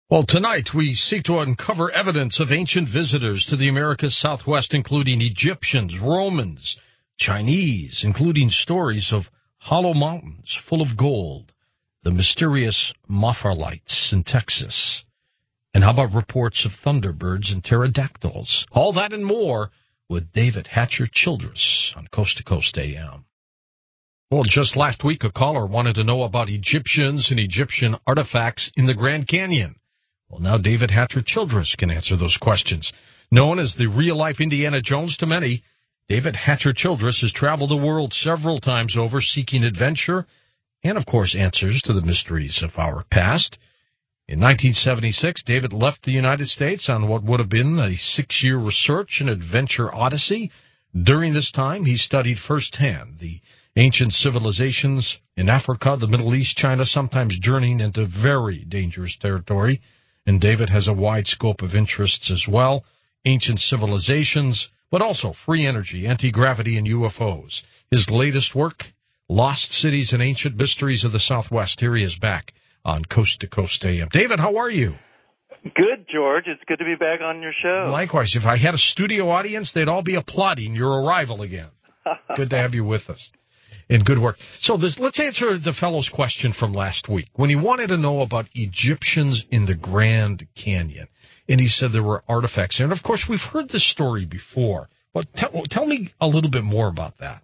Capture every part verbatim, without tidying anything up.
Well, tonight we seek to uncover evidence of ancient visitors to the America's Southwest, including Egyptians, Romans, Chinese, including stories of hollow mountains full of gold, the mysterious Mopharlites in Texas. And how about reports of thunderbirds and pterodactyls? All that and more with David Hatcher Childress on Coast to Coast A M. Well, just last week, a caller wanted to know about Egyptians and Egyptian artifacts in the Grand Canyon. Well, now David Hatcher Childress can answer those questions. Known as the real-life Indiana Jones to many, David Hatcher Childress has traveled the world several times over seeking adventure and, of course, answers to the mysteries of our past. In nineteen seventy-six, David left the United States on what would have been a six-year research and adventure odyssey. During this time, he studied firsthand the ancient civilizations in Africa, the Middle East, China, sometimes journeying into very dangerous territory. And David has a wide scope of interests as well, ancient civilizations, but also free energy, anti-gravity, and U F Os. His latest work, Lost Cities and Ancient Mysteries of the Southwest. Here he is back on Coast to Coast A M. David, how are you? Good, George. It's good to be back on your show. Likewise. If I had a studio audience, they'd all be applauding your arrival again. Good to have you with us. And good work. So this, let's answer the fellow's question from last week when he wanted to know about Egyptians in the Grand Canyon. And he said there were artifacts there. And, of course, we've heard this story before. But tell, tell me a little bit more about that.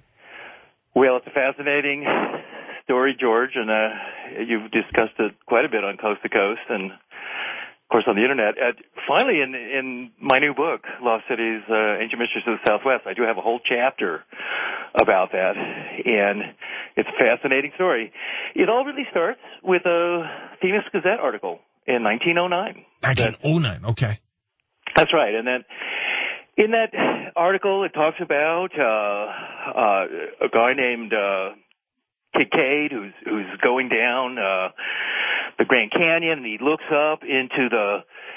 Well, it's a fascinating story, George, and uh, you've discussed it quite a bit on Coast to Coast and, of course, on the Internet. Uh, finally, in, in my new book, Lost Cities, uh, Ancient Mysteries of the Southwest, I do have a whole chapter about that, and it's a fascinating story. It all really starts with a Phoenix Gazette article in nineteen oh nine. nineteen oh nine, okay. That's right, and then in that article it talks about uh, uh, a guy named uh, Kincaid who's, who's going down uh, the Grand Canyon, and he looks up into the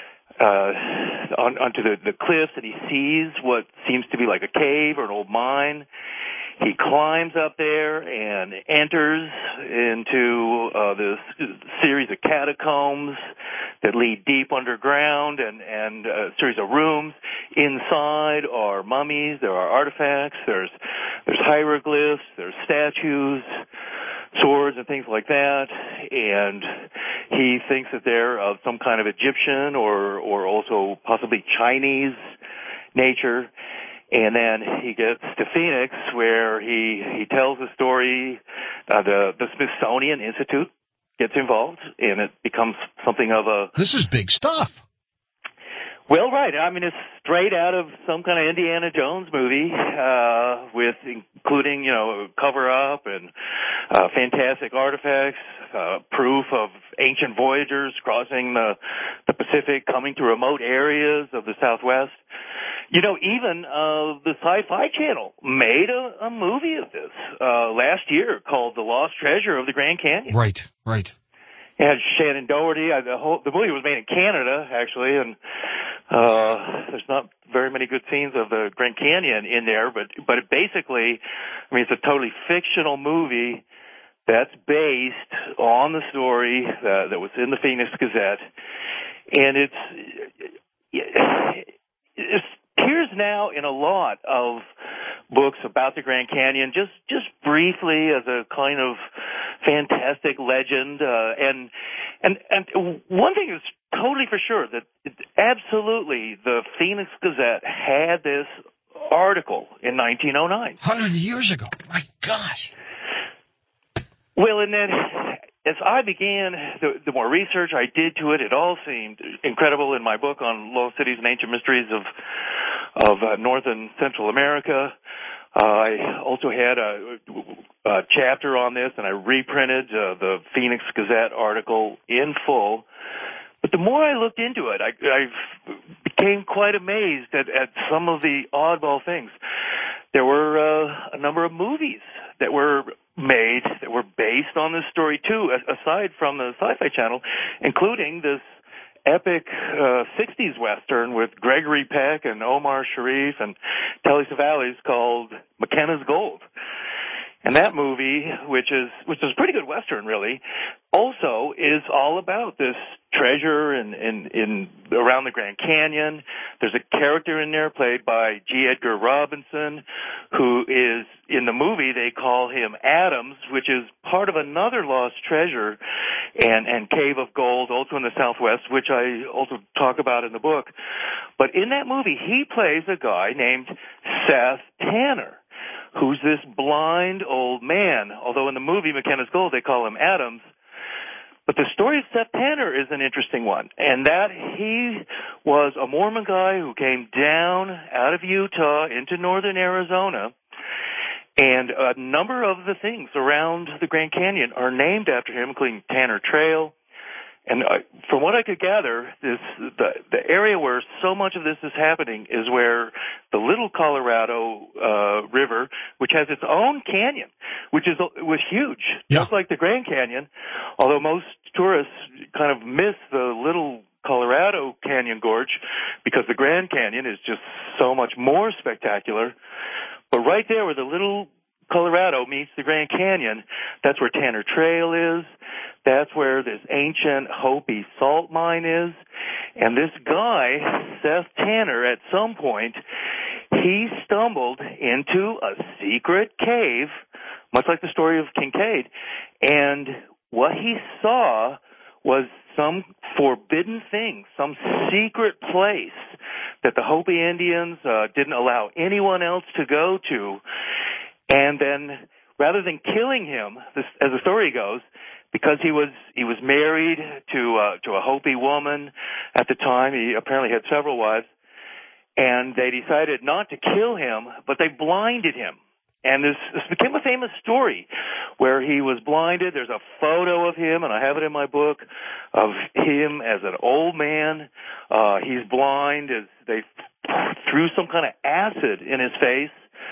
uh, on, onto the, the cliffs, and he sees what seems to be like a cave or an old mine. He climbs up there and enters into uh, this series of catacombs that lead deep underground, and, and a series of rooms. Inside are mummies, there are artifacts, there's there's hieroglyphs, there's statues, swords and things like that, and he thinks that they're of some kind of Egyptian or or also possibly Chinese nature. And then he gets to Phoenix, where he he tells the story. Uh, the the Smithsonian Institute gets involved, and it becomes something of a. This is big stuff. Well, right. I mean, it's straight out of some kind of Indiana Jones movie, uh, with including, you know, cover-up and uh, fantastic artifacts, uh, proof of ancient voyagers crossing the, the Pacific, coming to remote areas of the Southwest. You know, even uh, the Sci-Fi Channel made a, a movie of this uh, last year called The Lost Treasure of the Grand Canyon. Right, right. It had Shannon Doherty. Uh, the, whole, the movie was made in Canada, actually, and uh, there's not very many good scenes of the Grand Canyon in there, but but it basically, I mean, it's a totally fictional movie that's based on the story uh, that was in the Phoenix Gazette, and it's it appears now in a lot of books about the Grand Canyon, just just briefly as a kind of fantastic legend, uh, and and and one thing is totally for sure that it, absolutely the Phoenix Gazette had this article in nineteen oh nine. Hundred years ago. My gosh. Well, and then as I began the, the more research I did to it, it all seemed incredible. In my book on Lost Cities and Ancient Mysteries of of uh, North and Central America, uh, I also had a, a chapter on this, and I reprinted uh, the Phoenix Gazette article in full. But the more I looked into it, I, I became quite amazed at, at some of the oddball things. There were uh, a number of movies that were made that were based on this story, too, aside from the Sci-Fi Channel, including this epic uh, sixties Western with Gregory Peck and Omar Sharif and Telly Savalas called McKenna's Gold. And that movie, which is which is a pretty good Western, really, also is all about this treasure in, in, in around the Grand Canyon. There's a character in there played by G. Edgar Robinson, who is, in the movie, they call him Adams, which is part of another lost treasure and, and cave of gold, also in the Southwest, which I also talk about in the book. But in that movie, he plays a guy named Seth Tanner, who's this blind old man. Although in the movie McKenna's Gold, they call him Adams. But the story of Seth Tanner is an interesting one, and that he was a Mormon guy who came down out of Utah into northern Arizona, and a number of the things around the Grand Canyon are named after him, including Tanner Trail. And uh, from what I could gather, this the the area where so much of this is happening is where the Little Colorado uh, River, which has its own canyon, which is was huge, yeah. just like the Grand Canyon. Although most tourists kind of miss the Little Colorado Canyon Gorge because the Grand Canyon is just so much more spectacular. But right there where the Little Colorado meets the Grand Canyon, that's where Tanner Trail is. That's where this ancient Hopi salt mine is. And this guy, Seth Tanner, at some point, he stumbled into a secret cave, much like the story of Kincaid. And what he saw was some forbidden thing, some secret place that the Hopi Indians uh, didn't allow anyone else to go to. And then, rather than killing him, this, as the story goes, because he was he was married to uh, to a Hopi woman at the time, he apparently had several wives, and they decided not to kill him, but they blinded him. And this, this became a famous story where he was blinded. There's a photo of him, and I have it in my book, of him as an old man. Uh, he's blind as they threw some kind of acid in his face.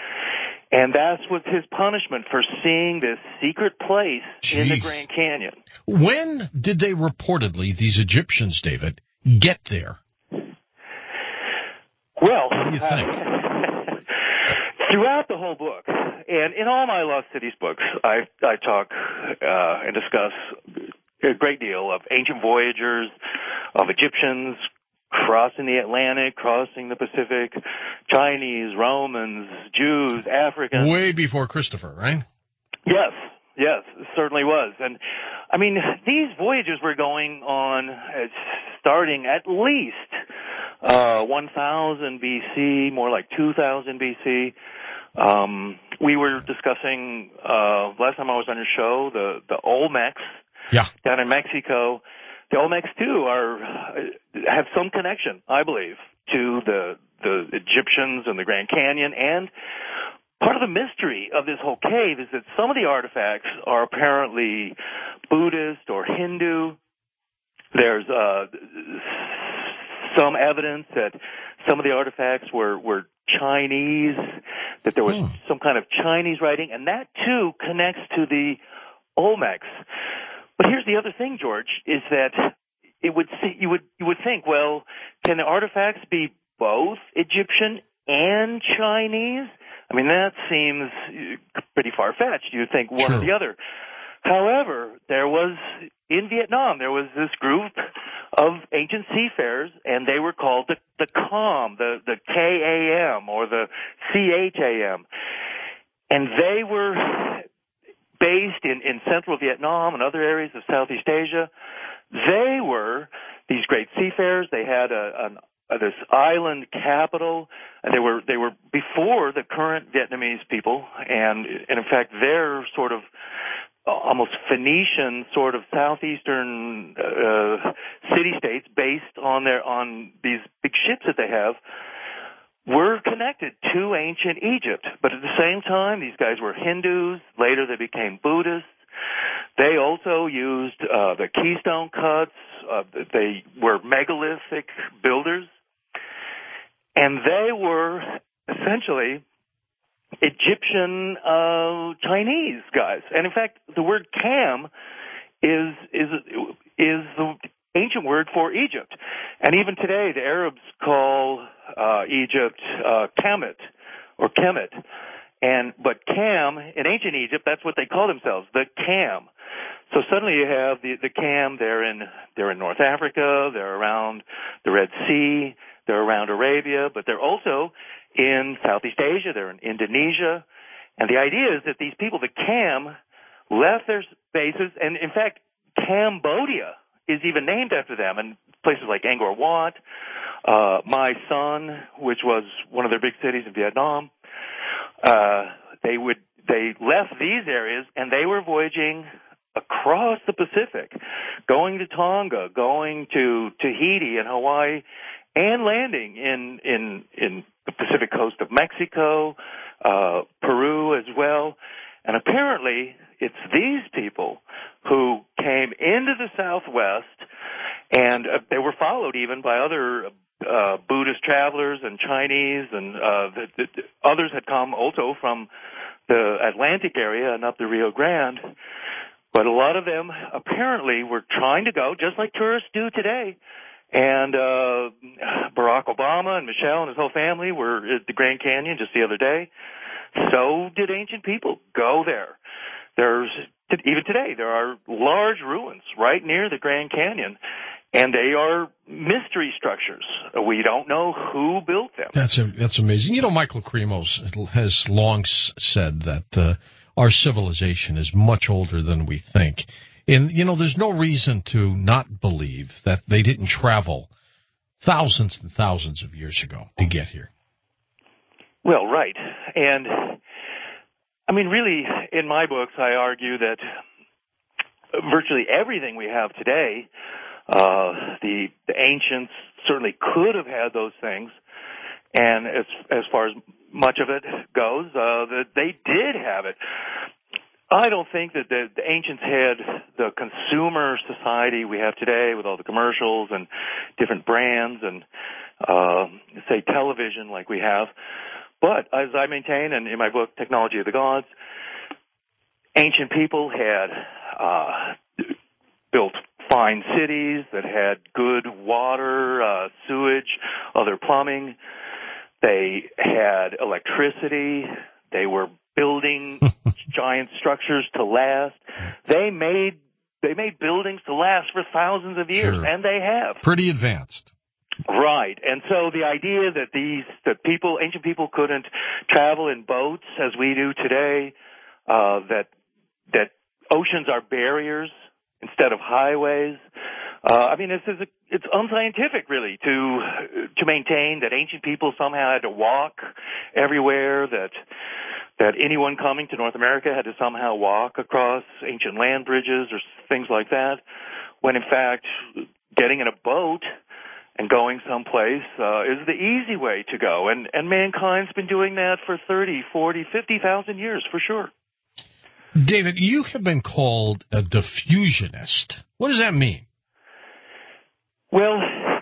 And that was his punishment for seeing this secret place Jeez. in the Grand Canyon. When did they reportedly, these Egyptians, David, get there? Well, what do you think? Uh, throughout the whole book, and in all my Lost Cities books, I, I talk uh, and discuss a great deal of ancient voyagers, of Egyptians, crossing the Atlantic, crossing the Pacific, Chinese, Romans, Jews, Africans. Way before Christopher, right? Yes, yes, it certainly was. And, I mean, these voyages were going on uh, starting at least uh, one thousand B C, more like two thousand B C. Um, we were discussing, uh, last time I was on your show, the, the Olmecs yeah. down in Mexico. The Olmecs, too, are have some connection, I believe, to the the Egyptians and the Grand Canyon. And part of the mystery of this whole cave is that some of the artifacts are apparently Buddhist or Hindu. There's uh, some evidence that some of the artifacts were, were Chinese, that there was hmm. some kind of Chinese writing, and that, too, connects to the Olmecs. But here's the other thing, George, is that it would you would you would think, well, can the artifacts be both Egyptian and Chinese? I mean, that seems pretty far-fetched. You'd think one sure. or the other. However, there was, in Vietnam, there was this group of ancient seafarers, and they were called the, the Kham, the, the K A M, or the C H A M. And they were based in, in central Vietnam and other areas of Southeast Asia. They were these great seafarers. They had a, an, a, this island capital, and they were they were before the current Vietnamese people, and, and in fact, they're sort of almost Phoenician, sort of southeastern uh, city-states based on their on these big ships that they have, were connected to ancient Egypt. But at the same time, these guys were Hindus. Later, they became Buddhists. They also used uh, the keystone cuts. Uh, they were megalithic builders. And they were essentially Egyptian uh, Chinese guys. And in fact, the word Cam is is is the ancient word for Egypt. And even today, the Arabs call uh, Egypt uh, Kemet or Kemet. And but Cam in ancient Egypt, that's what they call themselves, the Cam. So suddenly you have the, the Cam, they're in, they're in North Africa, they're around the Red Sea, they're around Arabia, but they're also in Southeast Asia, they're in Indonesia. And the idea is that these people, the Cam, left their bases, and in fact, Cambodia is even named after them, and places like Angkor Wat, uh, Mai Son, which was one of their big cities in Vietnam. Uh, they would, they left these areas, and they were voyaging across the Pacific, going to Tonga, going to Tahiti and Hawaii, and landing in, in, in the Pacific coast of Mexico, uh, Peru as well. And apparently, it's these people who came into the Southwest, and uh, they were followed even by other uh, Buddhist travelers and Chinese, and uh, the, the, others had come also from the Atlantic area and up the Rio Grande. But a lot of them apparently were trying to go, just like tourists do today. And uh, Barack Obama and Michelle and his whole family were at the Grand Canyon just the other day. So did ancient people go there. There's, even today, there are large ruins right near the Grand Canyon, and they are mystery structures. We don't know who built them. That's a, that's amazing. You know, Michael Kremos has long said that uh, our civilization is much older than we think. And, you know, there's no reason to not believe that they didn't travel thousands and thousands of years ago to get here. Well, right. And, I mean, really, in my books, I argue that virtually everything we have today, uh, the, the ancients certainly could have had those things. And as, as far as much of it goes, uh, that they did have it. I don't think that the, the ancients had the consumer society we have today with all the commercials and different brands and, uh, say, television like we have. But as I maintain, and in my book, Technology of the Gods, ancient people had uh, built fine cities that had good water, uh, sewage, other plumbing. They had electricity. They were building giant structures to last. They made they made buildings to last for thousands of years, Sure. and they have. Pretty advanced. Right. And so the idea that these, that people, ancient people couldn't travel in boats as we do today, uh, that, that oceans are barriers instead of highways. Uh, I mean, this is a, it's unscientific really to, to maintain that ancient people somehow had to walk everywhere, that, that anyone coming to North America had to somehow walk across ancient land bridges or things like that, when in fact, getting in a boat and going someplace uh, is the easy way to go. And, and mankind's been doing that for thirty, forty, fifty thousand years, for sure. David, you have been called a diffusionist. What does that mean? Well,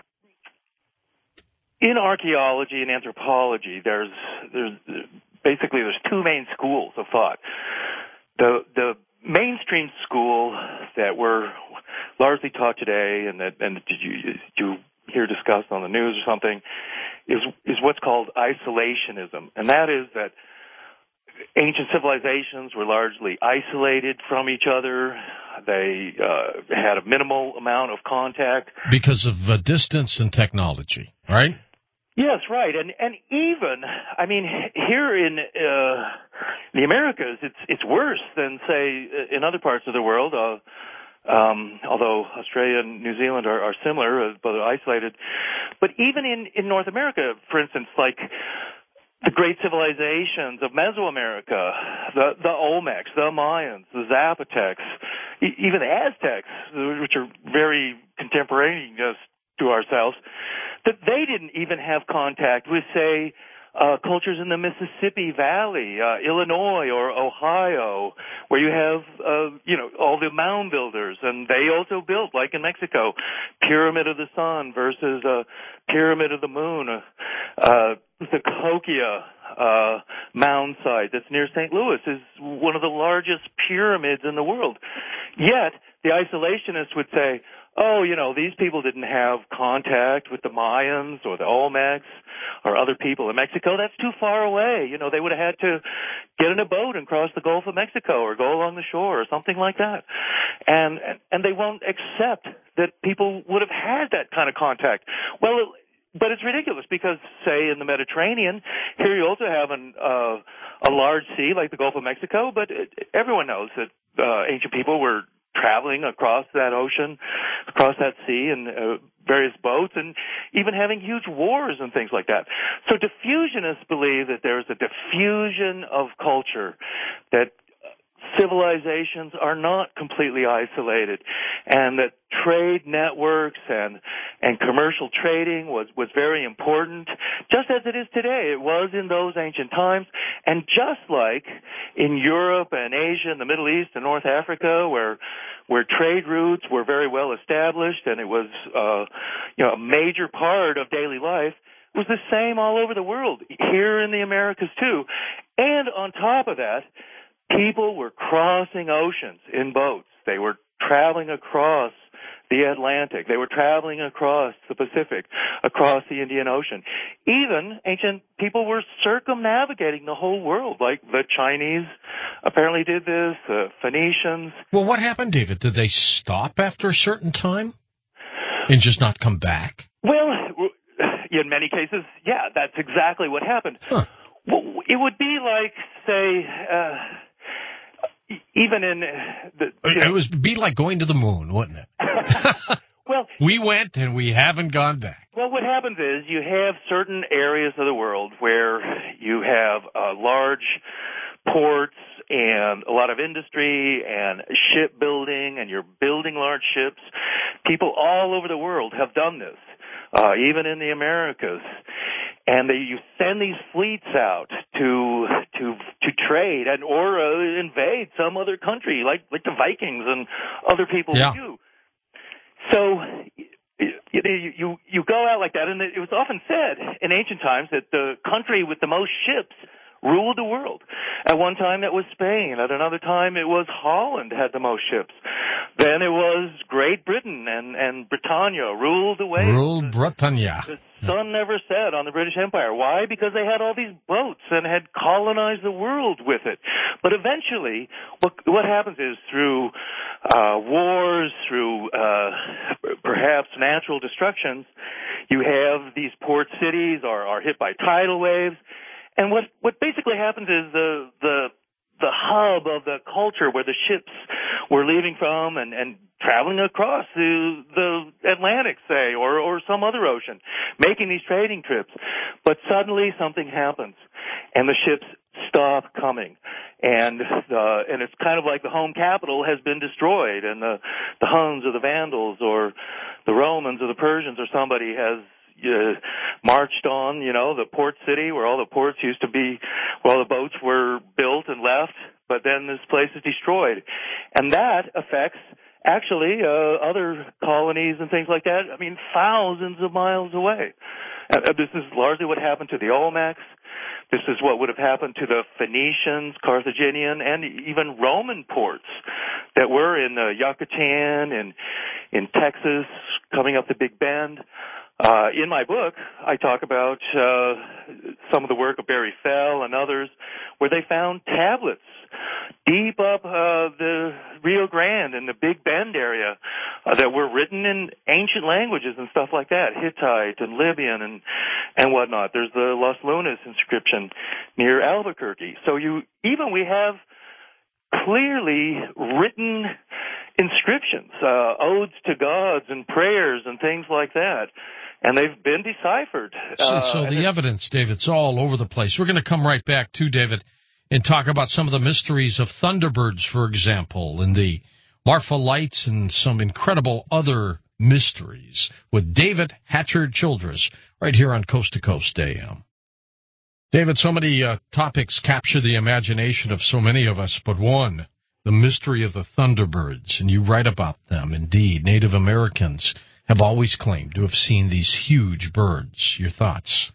in archaeology and anthropology, there's, there's basically there's two main schools of thought. The, the mainstream school that we're largely taught today, and that, and did you, you hear discussed on the news or something, is is what's called isolationism. And that is that ancient civilizations were largely isolated from each other. They uh, had a minimal amount of contact. Because of uh, distance and technology, right? Yes, right. And and even, I mean, here in uh, the Americas, it's it's worse than, say, in other parts of the world. Uh, Um, although Australia and New Zealand are, are similar, uh, but isolated. But even in, in North America, for instance, like the great civilizations of Mesoamerica, the, the Olmecs, the Mayans, the Zapotecs, e- even the Aztecs, which are very contemporaneous to ourselves, that they didn't even have contact with, say, Uh, cultures in the Mississippi Valley, uh, Illinois or Ohio, where you have, uh, you know, all the mound builders, and they also built, like in Mexico, Pyramid of the Sun versus uh, Pyramid of the Moon, uh, uh, the Cahokia uh, mound site that's near Saint Louis is one of the largest pyramids in the world. Yet, the isolationists would say, oh, you know, these people didn't have contact with the Mayans or the Olmecs or other people in Mexico. That's too far away. You know, they would have had to get in a boat and cross the Gulf of Mexico or go along the shore or something like that. And, and they won't accept that people would have had that kind of contact. Well, but it's ridiculous because, say, in the Mediterranean, here you also have an, uh, a large sea like the Gulf of Mexico, but it, everyone knows that uh, ancient people were traveling across that ocean, across that sea in uh, various boats, and even having huge wars and things like that. So diffusionists believe that there's a diffusion of culture, that civilizations are not completely isolated, and that trade networks and and commercial trading was was very important, just as it is today. It was in those ancient times, and just like in Europe and Asia and the Middle East and North Africa, where where trade routes were very well established and it was uh, you know a major part of daily life, it was the same all over the world, here in the Americas too. And on top of that, people were crossing oceans in boats. They were traveling across the Atlantic. They were traveling across the Pacific, across the Indian Ocean. Even ancient people were circumnavigating the whole world, like the Chinese apparently did this, the Phoenicians. Well, what happened, David? Did they stop after a certain time and just not come back? Well, in many cases, yeah, that's exactly what happened. Huh. It would be like, say, uh, even in the... It know, would be like going to the moon, wouldn't it? Well, we went and we haven't gone back. Well, what happens is you have certain areas of the world where you have uh, large ports and a lot of industry and shipbuilding, and you're building large ships. People all over the world have done this, uh, even in the Americas. And they, you send these fleets out to to to trade and or uh, invade some other country, like like the Vikings and other people yeah. do. So you, you you go out like that, and it was often said in ancient times that the country with the most ships ruled the world. At one time it was Spain. At another time it was Holland had the most ships. Then it was Great Britain and, and Britannia ruled the waves. Ruled Britannia. The sun never set on the British Empire. Why? Because they had all these boats and had colonized the world with it. But eventually, what what happens is through uh, wars, through uh, perhaps natural destructions, you have these port cities are, are hit by tidal waves. And what what basically happens is the the the hub of the culture where the ships were leaving from and, and traveling across the, the Atlantic, say, or, or some other ocean, making these trading trips. But suddenly something happens, and the ships stop coming. And uh, and it's kind of like the home capital has been destroyed, and the, the Huns or the Vandals or the Romans or the Persians or somebody has Uh, marched on, you know, the port city where all the ports used to be, where all the boats were built and left, but then this place is destroyed. And that affects, actually, uh, other colonies and things like that, I mean, thousands of miles away. Uh, this is largely what happened to the Olmecs. This is what would have happened to the Phoenicians, Carthaginian, and even Roman ports that were in uh, Yucatan and in Texas, coming up the Big Bend. Uh, in my book, I talk about uh, some of the work of Barry Fell and others, where they found tablets deep up uh, the Rio Grande and the Big Bend area uh, that were written in ancient languages and stuff like that, Hittite and Libyan and and whatnot. There's the Las Lunas inscription near Albuquerque. So you even we have clearly written inscriptions, uh, odes to gods and prayers and things like that. And they've been deciphered. So, uh, so the evidence, David, it's all over the place. We're going to come right back to David and talk about some of the mysteries of Thunderbirds, for example, and the Marfa Lights and some incredible other mysteries with David Hatcher Childress right here on Coast to Coast A M. David, so many uh, topics capture the imagination of so many of us, but one, the mystery of the Thunderbirds, and you write about them. Indeed, Native Americans have always claimed to have seen these huge birds. Your thoughts?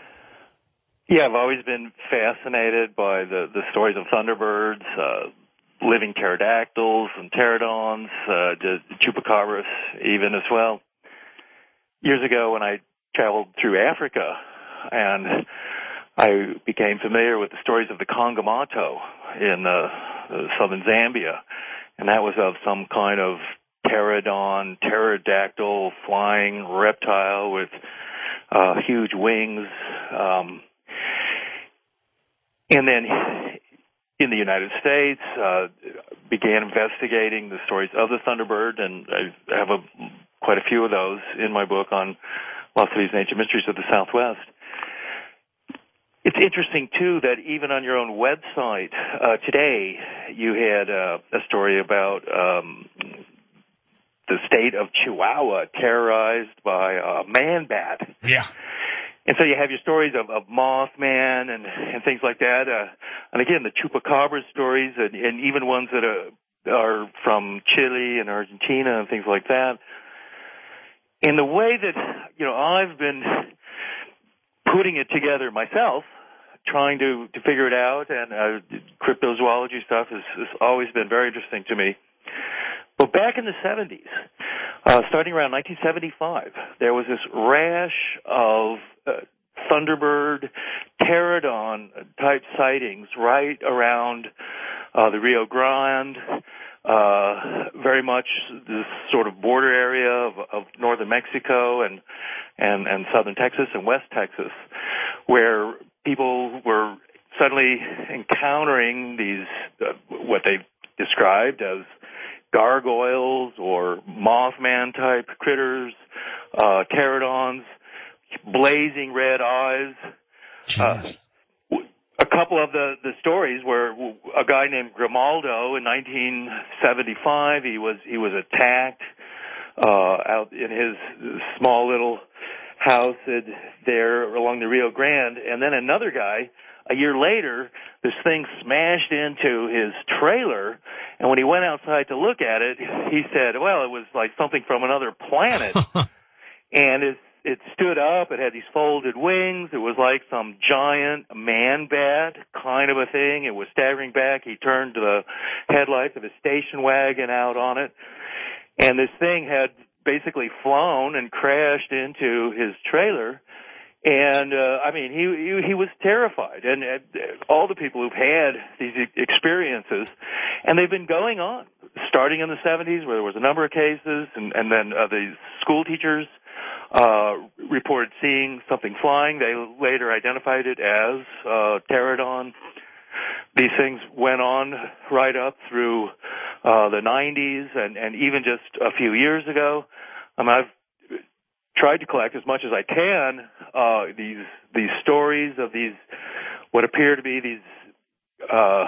Yeah, I've always been fascinated by the, the stories of Thunderbirds. Uh, living pterodactyls and pterodons, uh, the chupacabras even as well. Years ago when I traveled through Africa and I became familiar with the stories of the Kongamato in uh, southern Zambia, and that was of some kind of pterodon, pterodactyl, flying reptile with uh, huge wings. Um, and then in the United States, uh, began investigating the stories of the Thunderbird, and I have a, quite a few of those in my book on Lost Cities and Ancient Mysteries of the Southwest. It's interesting, too, that even on your own website uh, today, you had uh, a story about um, the state of Chihuahua terrorized by a man bat. Yeah. And so you have your stories of, of Mothman and, and things like that. Uh, and again, the Chupacabra stories and, and even ones that are, are from Chile and Argentina and things like that. And the way that, you know, I've been putting it together myself, trying to, to figure it out, and uh, cryptozoology stuff has, has always been very interesting to me. But back in the seventies, uh, starting around nineteen seventy-five, there was this rash of uh, Thunderbird, pterodon-type sightings right around uh, the Rio Grande, uh, very much this sort of border area of, of northern Mexico and, and, and southern Texas and West Texas, where people were suddenly encountering these, uh, what they described as gargoyles or Mothman-type critters, uh, pterodons, blazing red eyes. Uh, a couple of the, the stories were a guy named Grimaldo in nineteen seventy-five. He was he was attacked uh, out in his small little house there along the Rio Grande, and then another guy. A year later, this thing smashed into his trailer, and when he went outside to look at it, he said, well, it was like something from another planet. And it, it stood up, it had these folded wings, it was like some giant man bat kind of a thing. It was staggering back. He turned the headlights of his station wagon out on it, and this thing had basically flown and crashed into his trailer. And, uh, I mean, he, he, he was terrified. And uh, all the people who've had these experiences, and they've been going on, starting in the seventies where there was a number of cases, and, and then uh, the school teachers uh, reported seeing something flying. They later identified it as uh, pterodon. These things went on right up through uh, the nineties and, and even just a few years ago. I mean, I've tried to collect as much as I can uh, these these stories of these what appear to be these uh,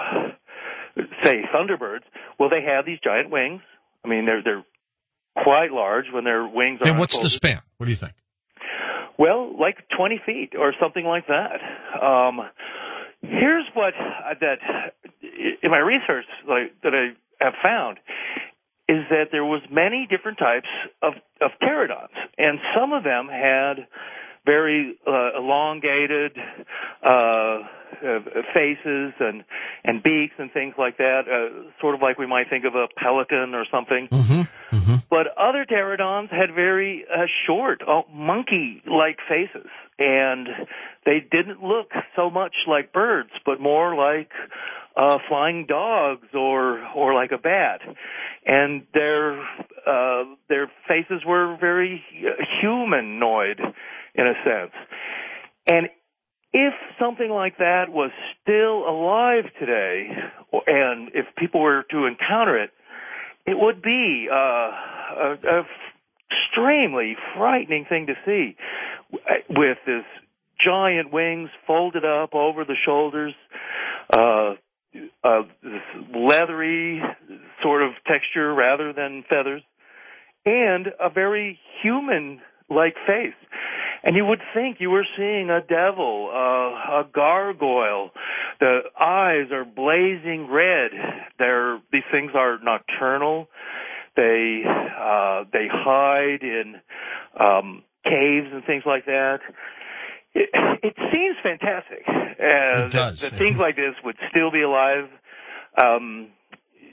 say Thunderbirds. Well, they have these giant wings. I mean, they're they're quite large when their wings are. And what's unfolded. the span? What do you think? Well, like twenty feet or something like that. Um, here's what uh, that in my research like, that I have found. Is that there was many different types of, of pterodons, and some of them had very uh, elongated uh, uh, faces and and beaks and things like that, uh, sort of like we might think of a pelican or something. Mm-hmm. Mm-hmm. But other pterodons had very uh, short, uh, monkey-like faces, and they didn't look so much like birds, but more like uh, flying dogs or or like a bat. And their uh, their faces were very humanoid in a sense. And if something like that was still alive today, and if people were to encounter it, it would be uh, a, a extremely frightening thing to see, with this giant wings folded up over the shoulders, uh, uh, this leathery sort of texture rather than feathers, and a very human-like face. And you would think you were seeing a devil, uh, a gargoyle. The eyes are blazing red. They're, these things are nocturnal. They uh, they hide in um, caves and things like that. It, it seems fantastic. Uh, it does. that, that things like this would still be alive. Um,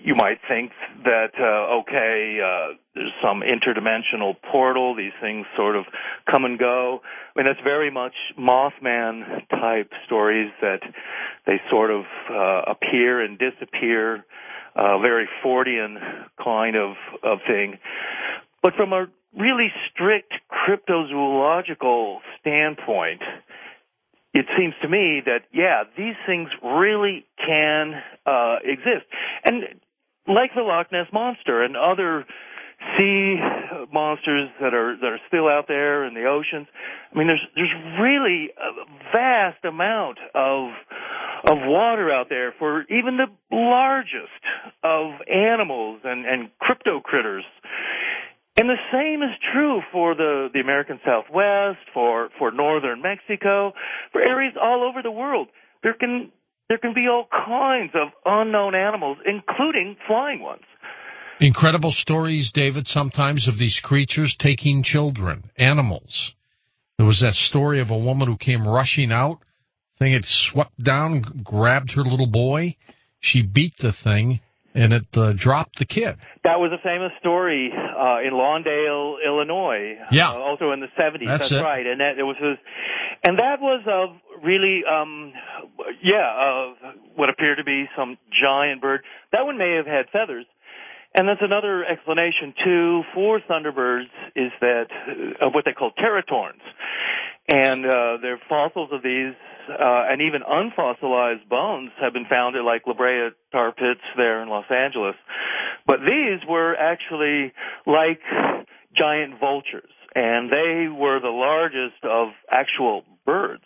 you might think that, uh, okay, uh, there's some interdimensional portal, these things sort of come and go. I mean, that's very much Mothman-type stories that they sort of uh, appear and disappear, uh, very Fortean kind of, of thing. But from a really strict cryptozoological standpoint, it seems to me that, yeah, these things really can uh, exist. And like the Loch Ness Monster and other sea monsters that are that are still out there in the oceans, I mean, there's there's really a vast amount of of water out there for even the largest of animals and, and crypto critters. And the same is true for the, the American Southwest, for, for northern Mexico, for areas all over the world. There can there can be all kinds of unknown animals, including flying ones. Incredible stories, David, sometimes of these creatures taking children, animals. There was that story of a woman who came rushing out. The thing had swept down, grabbed her little boy. She beat the thing, and it uh, dropped the kid. That was a famous story uh, in Lawndale, Illinois. Yeah, uh, also in the seventies. That's, That's it. right, and that it was, and that was uh, really, um, yeah, uh, what appeared to be some giant bird. That one may have had feathers, and that's another explanation too for thunderbirds is that uh, what they call teratorns, and uh, there are fossils of these. Uh, and even unfossilized bones have been found at like La Brea tar pits there in Los Angeles. But these were actually like giant vultures, and they were the largest of actual birds.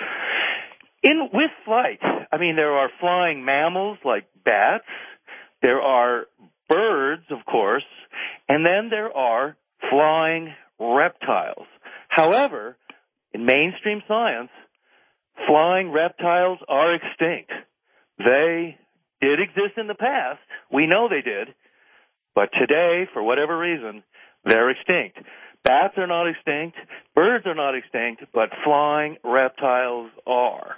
In with flight, I mean, there are flying mammals like bats, there are birds, of course, and then there are flying reptiles. However, in mainstream science, flying reptiles are extinct. They did exist in the past. We know they did. But today, for whatever reason, they're extinct. Bats are not extinct. Birds are not extinct. But flying reptiles are.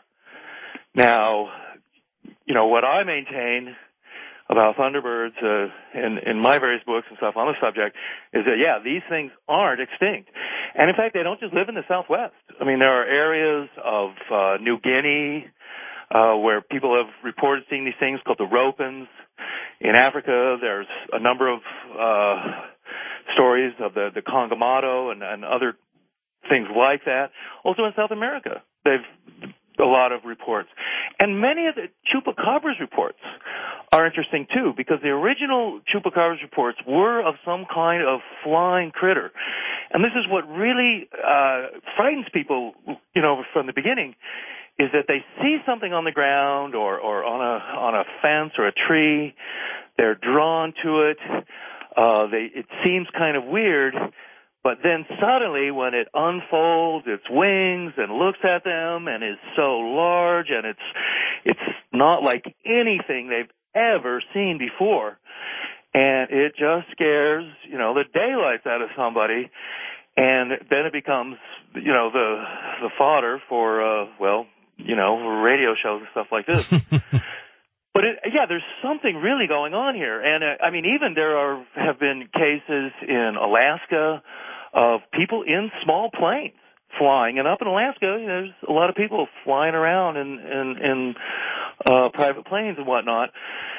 Now, you know, what I maintain about thunderbirds uh, in, in my various books and stuff on the subject is that, yeah, these things aren't extinct. And, in fact, they don't just live in the Southwest. I mean, there are areas of uh, New Guinea uh, where people have reported seeing these things called the ropens. In Africa, there's a number of uh, stories of the, the Congomado and, and other things like that. Also in South America, they've a lot of reports. And many of the Chupacabras reports are interesting, too, because the original Chupacabras reports were of some kind of flying critter. And this is what really uh, frightens people, you know, from the beginning, is that they see something on the ground or, or on a on a fence or a tree. They're drawn to it. Uh, they, it seems kind of weird. But then suddenly when it unfolds its wings and looks at them and is so large and it's it's not like anything they've ever seen before, and it just scares, you know, the daylights out of somebody, and then it becomes, you know, the the fodder for, uh, well, you know, radio shows and stuff like this. But it, yeah, there's something really going on here. And uh, I mean, even there are have been cases in Alaska of people in small planes flying. And up in Alaska, you know, there's a lot of people flying around in, in, in uh, private planes and whatnot.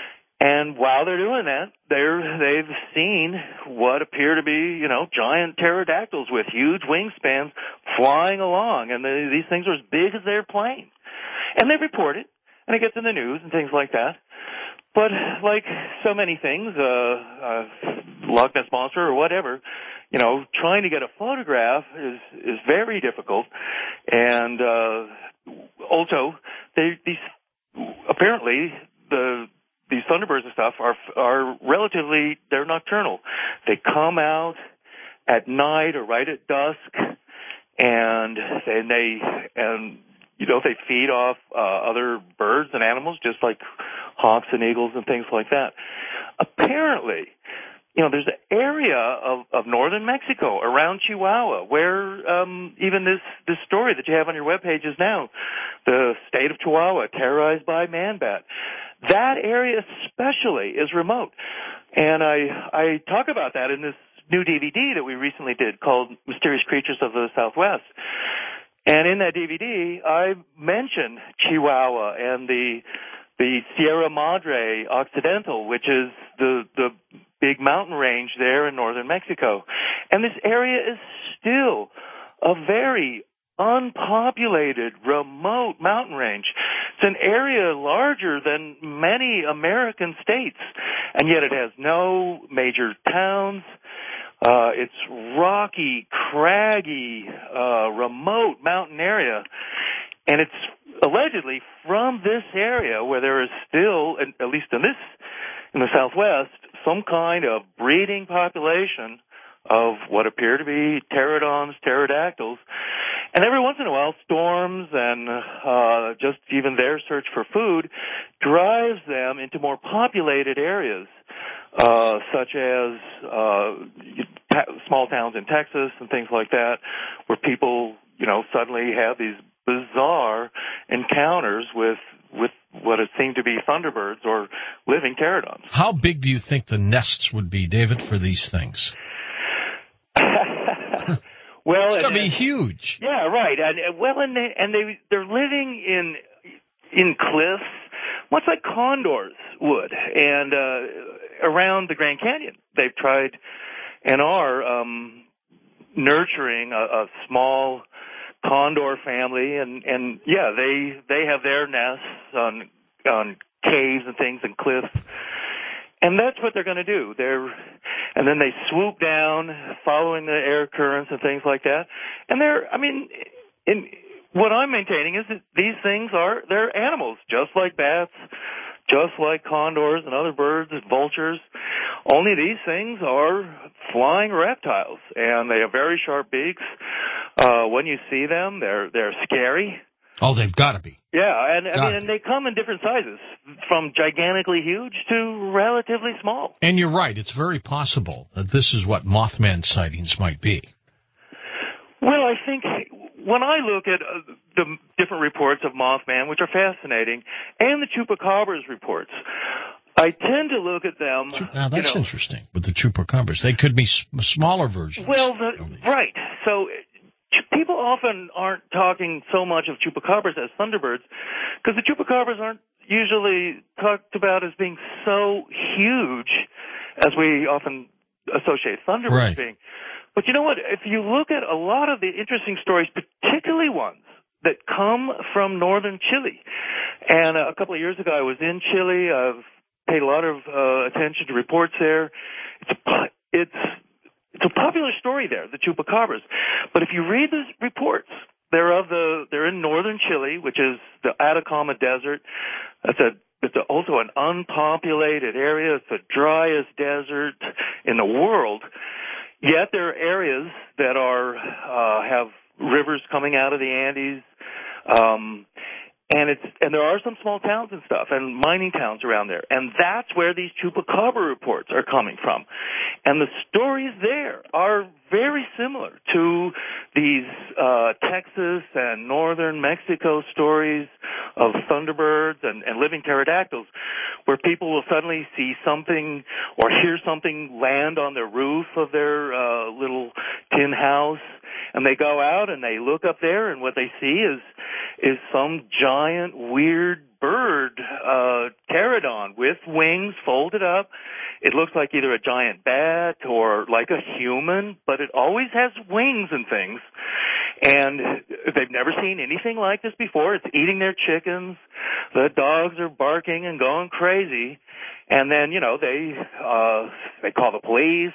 And while they're doing that, they're, they've seen what appear to be, you know, giant pterodactyls with huge wingspans flying along. And they, these things are as big as their plane. And they report it, and it gets in the news and things like that. But like so many things, uh, uh, Loch Ness Monster or whatever, you know, trying to get a photograph is, is very difficult. And uh, also, they, these apparently the these thunderbirds and stuff are are relatively, they're nocturnal. They come out at night or right at dusk, and and they and you know they feed off uh, other birds and animals just like hawks and eagles and things like that. Apparently, you know, there's an area of, of northern Mexico around Chihuahua where um, even this, this story that you have on your webpage is now, the state of Chihuahua terrorized by man bat. that area especially is remote. And I I talk about that in this new D V D that we recently did called Mysterious Creatures of the Southwest. And in that D V D, I mention Chihuahua and the the Sierra Madre Occidental, which is the the big mountain range there in northern Mexico. And this area is still a very unpopulated, remote mountain range. It's an area larger than many American states, and yet it has no major towns. Uh, it's rocky, craggy, uh, remote mountain area, and it's allegedly from this area where there is still, at least in this, in the Southwest, some kind of breeding population of what appear to be pterodons, pterodactyls. And every once in a while, storms and uh, just even their search for food drives them into more populated areas, uh, such as uh, ta- small towns in Texas and things like that, where people, you know, suddenly have these bizarre encounters with with what it seemed to be thunderbirds or living pterodons. How big do you think the nests would be, David, for these things? Well, it's going to be and, huge. Yeah, right. And well, and they and they they're living in in cliffs, much like condors would, and uh, around the Grand Canyon, they've tried and are um, nurturing a, a small condor family, and and yeah, they they have their nests on on caves and things and cliffs. And that's what they're going to do. They're, and then they swoop down, following the air currents and things like that. And they're, I mean, in, what I'm maintaining is that these things are, they're animals, just like bats, just like condors and other birds and vultures. Only these things are flying reptiles, and they have very sharp beaks. Uh, when you see them, they're they're scary. Oh, they've got to be. Yeah, and I got mean, and they come in different sizes, from gigantically huge to relatively small. And you're right; it's very possible that this is what Mothman sightings might be. Well, I think when I look at uh, the different reports of Mothman, which are fascinating, and the Chupacabras reports, I tend to look at them. Now, that's you know, interesting with the Chupacabras. They could be sm- smaller versions. Well, the, right. So people often aren't talking so much of Chupacabras as Thunderbirds, because the Chupacabras aren't usually talked about as being so huge as we often associate Thunderbirds right. being. But you know what? If you look at a lot of the interesting stories, particularly ones that come from northern Chile, and a couple of years ago I was in Chile. I've paid a lot of uh, attention to reports there. It's a, it's it's a popular story there, the Chupacabras. But if you read the reports, they're of the they're in northern Chile, which is the Atacama Desert. That's a it's a, also an unpopulated area. It's the driest desert in the world. Yet there are areas that are uh, have rivers coming out of the Andes, um, and it's and there are some small towns and stuff, and mining towns around there, and that's where these Chupacabra reports are coming from. And the stories there are very similar to these uh, Texas and northern Mexico stories of thunderbirds and, and living pterodactyls, where people will suddenly see something or hear something land on the roof of their uh, little tin house, and they go out and they look up there, and what they see is is some giant, weird bird, uh, pterodon with wings folded up. It looks like either a giant bat or like a human, but it always has wings and things. And they've never seen anything like this before. It's eating their chickens. The dogs are barking and going crazy. And then, you know, they uh, they call the police.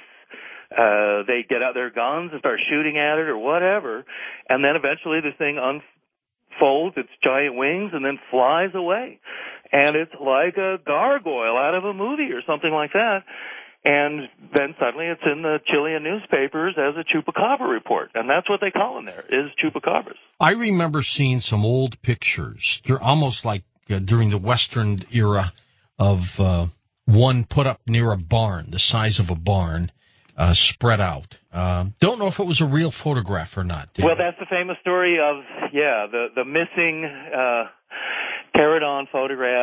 Uh, they get out their guns and start shooting at it or whatever. And then eventually this thing unfolds its giant wings and then flies away. And it's like a gargoyle out of a movie or something like that. And then suddenly it's in the Chilean newspapers as a Chupacabra report. And that's what they call in there, is Chupacabras. I remember seeing some old pictures. They're almost like uh, during the Western era of uh, one put up near a barn, the size of a barn, uh, spread out. Uh, don't know if it was a real photograph or not. Well, that's the famous story of, yeah, the, the missing uh, pterodon photograph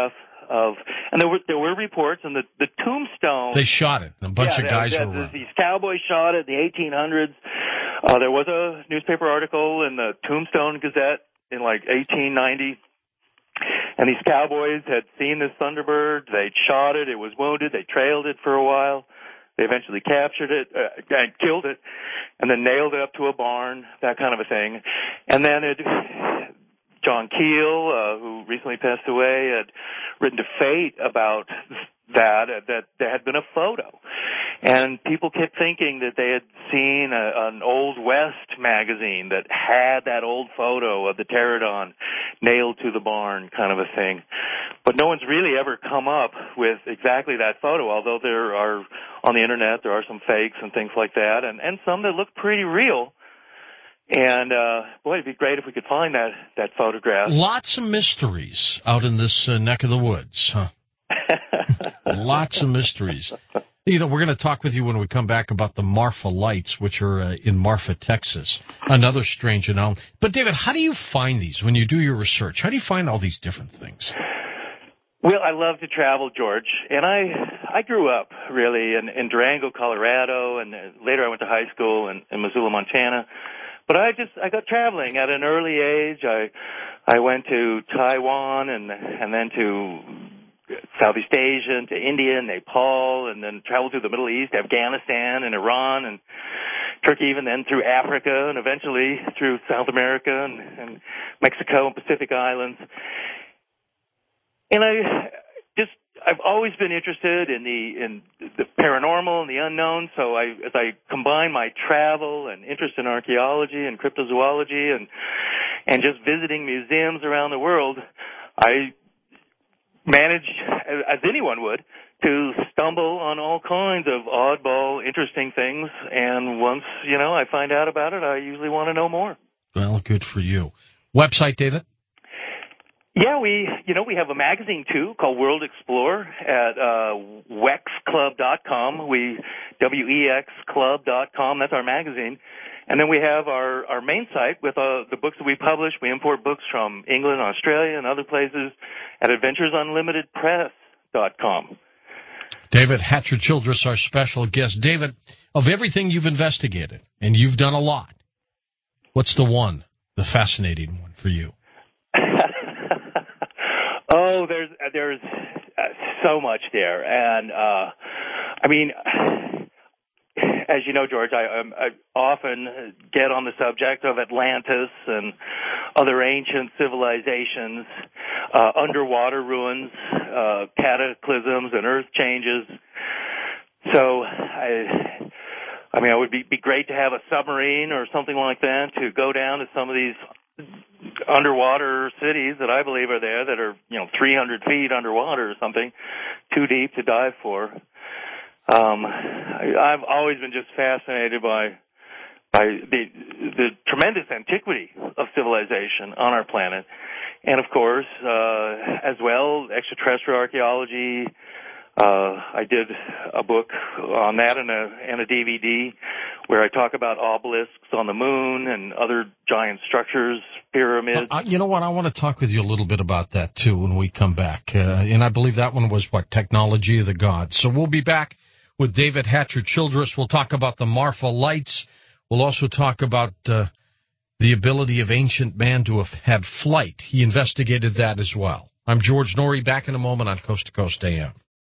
of, and there were there were reports, and the the tombstone. They shot it. A bunch yeah, of guys that, were that, around. These cowboys shot it in the eighteen hundreds. Uh, there was a newspaper article in the Tombstone Gazette in like eighteen ninety. And these cowboys had seen this Thunderbird. They'd shot it. It was wounded. They trailed it for a while. They eventually captured it uh, and killed it, and then nailed it up to a barn, that kind of a thing. And then it, John Keel, uh, who recently passed away, had written to Fate about that, uh, that there had been a photo. And people kept thinking that they had seen a, an Old West magazine that had that old photo of the pterodon nailed to the barn, kind of a thing. But no one's really ever come up with exactly that photo, although there are, on the internet, there are some fakes and things like that, and, and some that look pretty real. And, uh, boy, it'd be great if we could find that, that photograph. Lots of mysteries out in this uh, neck of the woods, huh? Lots of mysteries. You know, we're going to talk with you when we come back about the Marfa Lights, which are uh, in Marfa, Texas. Another strange anomaly. But, David, how do you find these when you do your research? How do you find all these different things? Well, I love to travel, George, and I I grew up, really, in, in Durango, Colorado, and later I went to high school in, in Missoula, Montana. But I just, I got traveling at an early age. I I went to Taiwan and and then to Southeast Asia, and to India and Nepal, and then traveled through the Middle East, Afghanistan and Iran and Turkey, even then through Africa, and eventually through South America and, and Mexico and Pacific Islands. And I just, I've always been interested in the in the paranormal and the unknown. So I, as I combine my travel and interest in archaeology and cryptozoology and and just visiting museums around the world, I managed, as anyone would, to stumble on all kinds of oddball, interesting things. And once, you know, I find out about it, I usually want to know more. Well, good for you. Website, David? Yeah, we, you know, we have a magazine, too, called World Explorer at uh, wex club dot com. We, W E X club dot com, that's our magazine. And then we have our, our main site with uh, the books that we publish. We import books from England, Australia, and other places at adventures unlimited press dot com. David Hatcher Childress, our special guest. David, of everything you've investigated, and you've done a lot, what's the one, the fascinating one for you? Oh, there's there's uh, so much there, and uh, I mean, as you know, George, I, I often get on the subject of Atlantis and other ancient civilizations, uh, underwater ruins, uh, cataclysms, and earth changes. So, I, I mean, it would be, be great to have a submarine or something like that to go down to some of these underwater cities that I believe are there that are, you know, three hundred feet underwater or something, too deep to dive for. Um, I, I've always been just fascinated by by the the tremendous antiquity of civilization on our planet, and of course, uh, as well, extraterrestrial archaeology. Uh, I did a book on that and a, and a D V D where I talk about obelisks on the moon and other giant structures, pyramids. Uh, you know what? I want to talk with you a little bit about that, too, when we come back. Uh, and I believe that one was, what, Technology of the Gods. So we'll be back with David Hatcher Childress. We'll talk about the Marfa Lights. We'll also talk about uh, the ability of ancient man to have had flight. He investigated that as well. I'm George Norrie, back in a moment on Coast to Coast A M.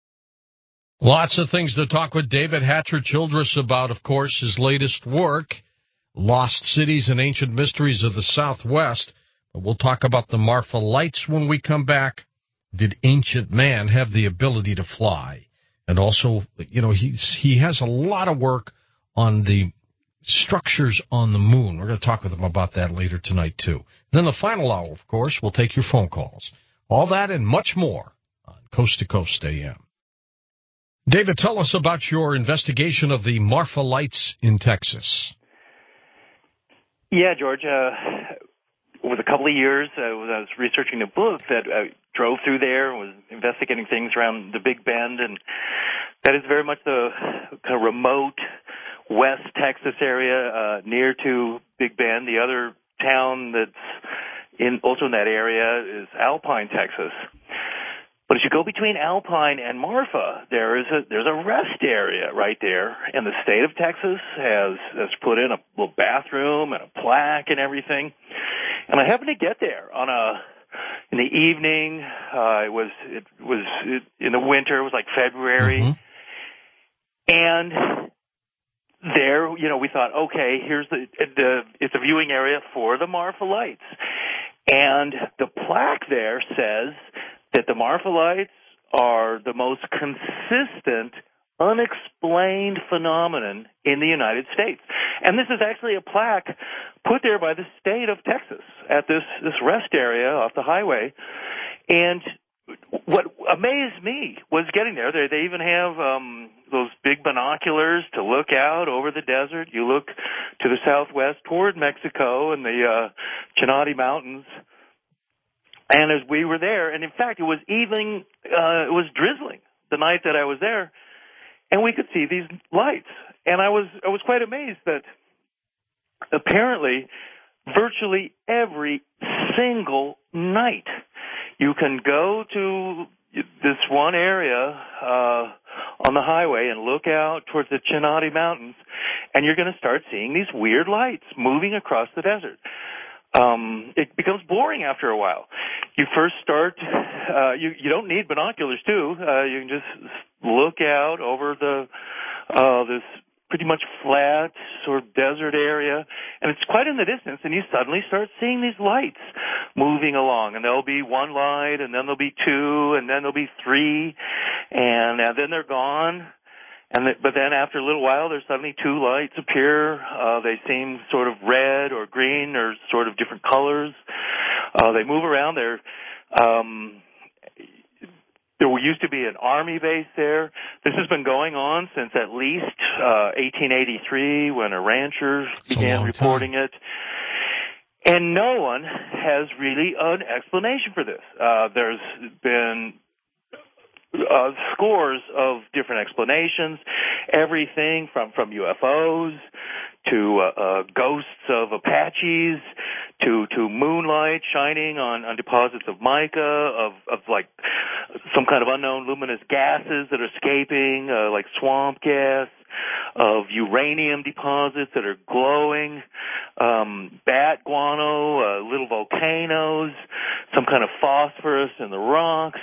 Lots of things to talk with David Hatcher Childress about, of course, his latest work, Lost Cities and Ancient Mysteries of the Southwest. But we'll talk about the Marfa Lights when we come back. Did ancient man have the ability to fly? And also, you know, he's, he has a lot of work on the structures on the moon. We're going to talk with him about that later tonight, too. Then the final hour, of course, we'll take your phone calls. All that and much more on Coast to Coast A M. David, tell us about your investigation of the Marfa Lights in Texas. Yeah, George, uh, it was a couple of years. Uh, I was researching a book that I drove through there, was investigating things around the Big Bend, and that is very much the kind of remote West Texas area uh, near to Big Bend. The other town that's in also in that area is Alpine, Texas. But as you go between Alpine and Marfa, there is a there's a rest area right there, and the state of Texas has has put in a little bathroom and a plaque and everything. And I happened to get there on a in the evening. Uh, it was it was it, in the winter. It was like February, mm-hmm. and there, you know, we thought, okay, here's the the it's a viewing area for the Marfa lights, and the plaque there says that the Marfa lights are the most consistent, unexplained phenomenon in the United States. And this is actually a plaque put there by the state of Texas at this, this rest area off the highway. And what amazed me was getting there. They, they even have um, those big binoculars to look out over the desert. You look to the southwest toward Mexico and the uh, Chinati Mountains. And as we were there, and in fact, it was even, uh, it was drizzling the night that I was there, and we could see these lights. And I was, I was quite amazed that apparently virtually every single night you can go to this one area, uh, on the highway and look out towards the Chinati Mountains, and you're going to start seeing these weird lights moving across the desert. Um, it becomes boring after a while. You first start, uh, you, you don't need binoculars too. Uh, you can just look out over the, uh, this pretty much flat sort of desert area, and it's quite in the distance, and you suddenly start seeing these lights moving along, and there'll be one light, and then there'll be two, and then there'll be three, and, and then they're gone. And the, but then after a little while, there's suddenly two lights appear. Uh, they seem sort of red or green or sort of different colors. Uh, they move around. They're, um, there used to be an army base there. This has been going on since at least uh, eighteen eighty-three when a rancher began reporting time. it. And no one has really an explanation for this. Uh, there's been Uh, scores of different explanations, everything from, from U F Os to uh, uh, ghosts of Apaches to to moonlight shining on, on deposits of mica, of, of like some kind of unknown luminous gases that are escaping, uh, like swamp gas, of uranium deposits that are glowing, um, bat guano, uh, little volcanoes, some kind of phosphorus in the rocks.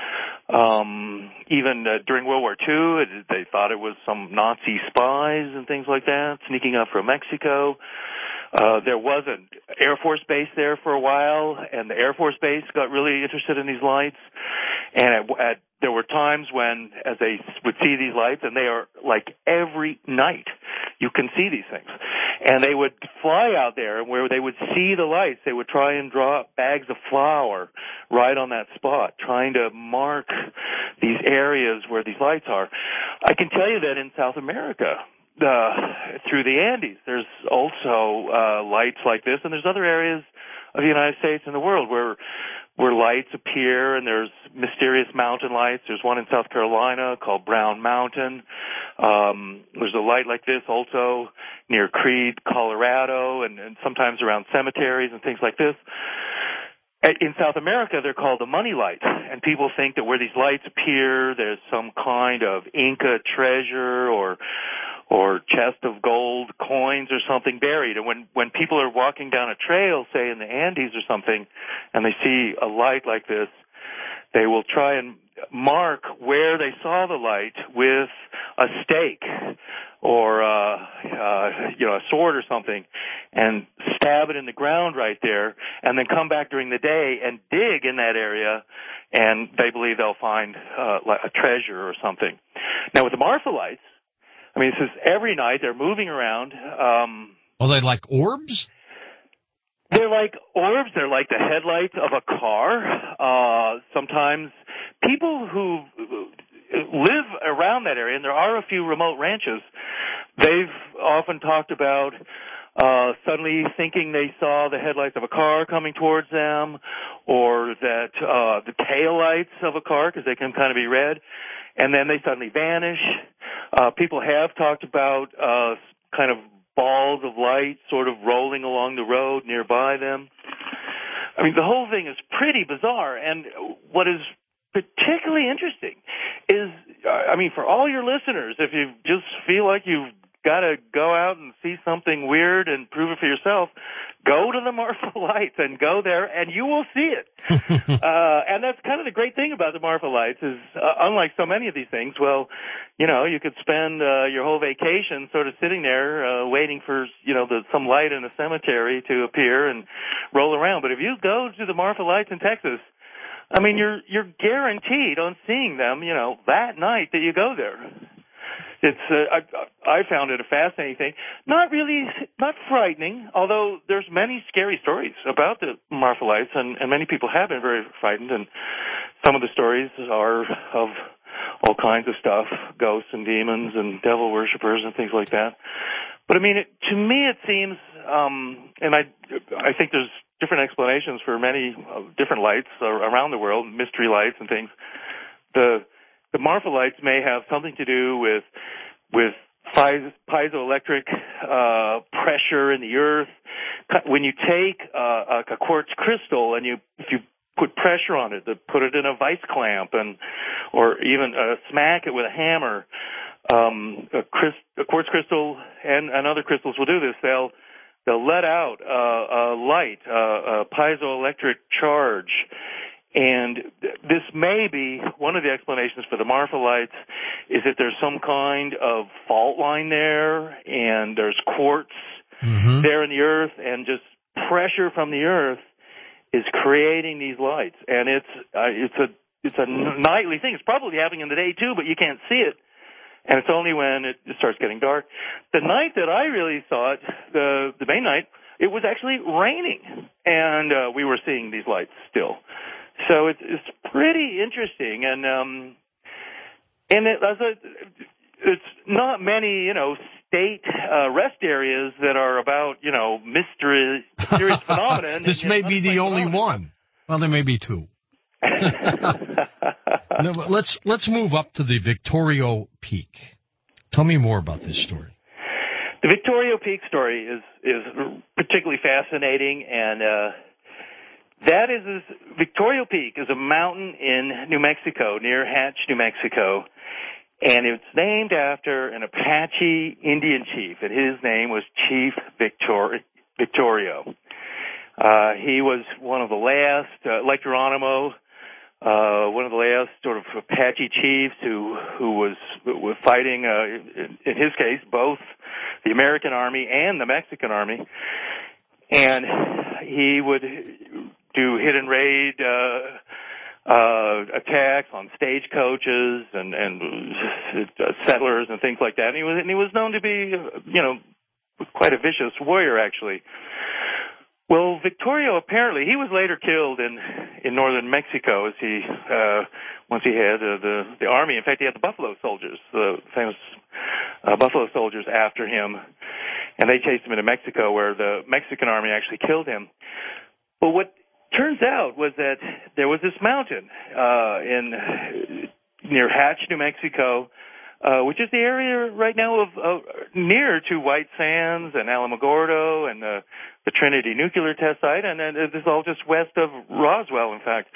Um, even uh, during World War Two, it, they thought it was some Nazi spies and things like that sneaking up from Mexico. Uh, there was an Air Force base there for a while, and the Air Force base got really interested in these lights. And at, at, there were times when, as they would see these lights, and they are like every night, you can see these things. And they would fly out there, and where they would see the lights, they would try and drop bags of flour right on that spot, trying to mark these areas where these lights are. I can tell you that in South America, uh, through the Andes, there's also uh, lights like this, and there's other areas of the United States and the world where where lights appear, and there's mysterious mountain lights. There's one in South Carolina called Brown Mountain. Um, there's a light like this also near Creede, Colorado, and, and sometimes around cemeteries and things like this. In South America, they're called the money light, and people think that where these lights appear, there's some kind of Inca treasure or or chest of gold coins or something buried. And when, when people are walking down a trail, say in the Andes or something, and they see a light like this, they will try and mark where they saw the light with a stake or, uh, uh, you know, a sword or something, and stab it in the ground right there, and then come back during the day and dig in that area, and they believe they'll find uh, a treasure or something. Now, with the Marfa lights, I mean, this is every night they're moving around. Um, Are they like orbs? They're like orbs. They're like the headlights of a car. Uh, sometimes people who live around that area, and there are a few remote ranches, they've often talked about uh, suddenly thinking they saw the headlights of a car coming towards them, or that uh, the taillights of a car, because they can kind of be red, and then they suddenly vanish. Uh, people have talked about uh, kind of balls of light sort of rolling along the road nearby them. I mean, the whole thing is pretty bizarre, and what is particularly interesting is, I mean, for all your listeners, if you just feel like you've got to go out and see something weird and prove it for yourself, go to the Marfa Lights and go there, and you will see it. uh, and that's kind of the great thing about the Marfa Lights is, uh, unlike so many of these things, well, you know, you could spend uh, your whole vacation sort of sitting there uh, waiting for, you know, the, some light in a cemetery to appear and roll around. But if you go to the Marfa Lights in Texas, I mean, you're you're guaranteed on seeing them, you know, that night that you go there. It's uh, I, I found it a fascinating thing. Not really, not frightening, although there's many scary stories about the Marfa Lights, and, and many people have been very frightened. And some of the stories are of all kinds of stuff, ghosts and demons and devil worshippers and things like that. But I mean, it, to me, it seems, um, and I I think there's different explanations for many uh, different lights around the world, mystery lights and things. The The Marfa Lights may have something to do with with piezoelectric uh, pressure in the earth. When you take uh, a quartz crystal and you if you put pressure on it, to put it in a vice clamp and or even uh, smack it with a hammer, um, a, crys- a quartz crystal and, and other crystals will do this. They'll they'll let out uh, a light, uh, a piezoelectric charge. And this may be one of the explanations for the Marfa Lights is that there's some kind of fault line there, and there's quartz mm-hmm. there in the earth, and just pressure from the earth is creating these lights. And it's uh, it's a it's a nightly thing. It's probably happening in the day too, but you can't see it. And it's only when it starts getting dark. The night that I really saw it, the the May night, it was actually raining, and uh, we were seeing these lights still. So it's, it's pretty interesting, and um, and it, as a, it's not many, you know, state uh, rest areas that are about, you know, mystery, mysterious phenomenon. This and, may you know, be the only phenomenon. one. Well, there may be two. No, but let's let's move up to the Victorio Peak. Tell me more about this story. The Victorio Peak story is is particularly fascinating, and uh, that is, is Victorio Peak is a mountain in New Mexico, near Hatch, New Mexico, and it's named after an Apache Indian chief, and his name was Chief Victor- Victorio. Uh, he was one of the last, uh, like Geronimo, uh, one of the last sort of Apache chiefs who who was, was fighting, uh, in, in his case, both the American Army and the Mexican Army, and he would do hit and raid uh, uh, attacks on stagecoaches and, and uh, settlers and things like that. And he was and he was known to be, you know, quite a vicious warrior, actually. Well, Victorio apparently he was later killed in in northern Mexico as he uh, once he had uh, the the army. In fact, he had the Buffalo Soldiers, the famous uh, Buffalo Soldiers, after him, and they chased him into Mexico, where the Mexican army actually killed him. But what turns out was that there was this mountain uh, in near Hatch, New Mexico, uh, which is the area right now of uh, near to White Sands and Alamogordo and uh, the Trinity nuclear test site, and uh, this is all just west of Roswell. In fact,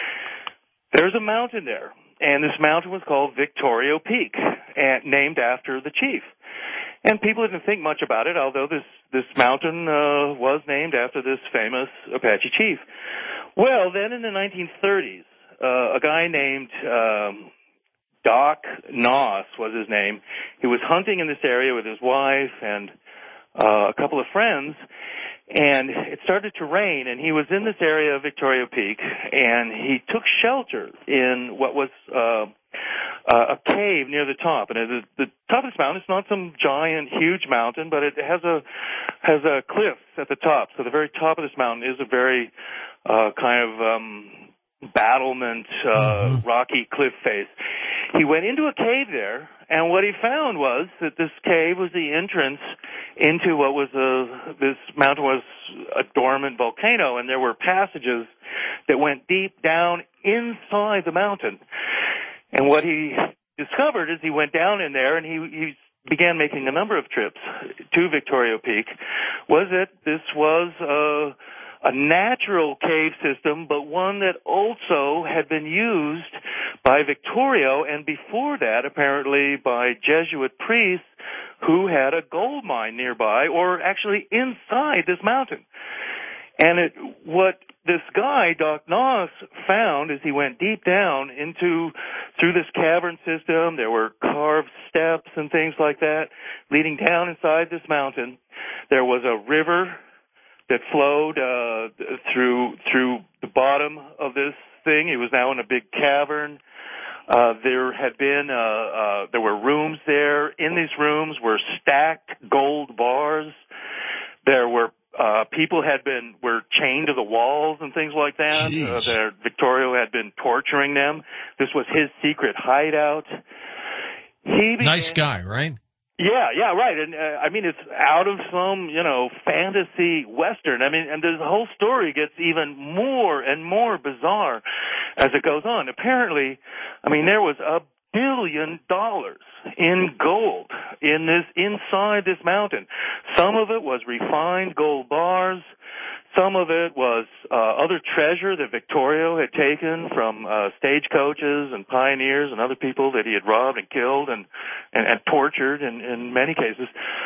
there's a mountain there, and this mountain was called Victorio Peak, and named after the chief. And people didn't think much about it, although this, this mountain uh, was named after this famous Apache chief. Well, then in the nineteen thirties, uh, a guy named um, Doc Noss was his name. He was hunting in this area with his wife and uh, a couple of friends, and it started to rain, and he was in this area of Victorio Peak, and he took shelter in what was uh, uh, a cave near the top. And the, the top of this mountain is not some giant, huge mountain, but it has a has a cliff at the top. So the very top of this mountain is a very uh, kind of um, battlement, uh, mm-hmm. rocky cliff face. He went into a cave there, and what he found was that this cave was the entrance into what was a, this mountain was a dormant volcano, and there were passages that went deep down inside the mountain. And what he discovered as he went down in there, and he, he began making a number of trips to Victorio Peak, was that this was a, a natural cave system, but one that also had been used by Victorio, and before that, apparently, by Jesuit priests who had a gold mine nearby, or actually inside this mountain. And it, what this guy, Doc Noss, found as he went deep down into, through this cavern system, there were carved steps and things like that leading down inside this mountain. There was a river that flowed uh, through through the bottom of this thing. It was now in a big cavern. Uh, there had been uh, uh, there were rooms there. In these rooms were stacked gold bars. There were uh, people had been were chained to the walls and things like that. Uh, there, Victorio had been torturing them. This was his secret hideout. He began, nice guy, right? Yeah, yeah, right. And, uh, I mean, it's out of some, you know, fantasy Western. I mean, and the whole story gets even more and more bizarre as it goes on. Apparently, I mean, there was a billion dollars in gold in this, inside this mountain. Some of it was refined gold bars. Some of it was uh, other treasure that Victorio had taken from uh, stagecoaches and pioneers and other people that he had robbed and killed and, and, and tortured in, in many cases.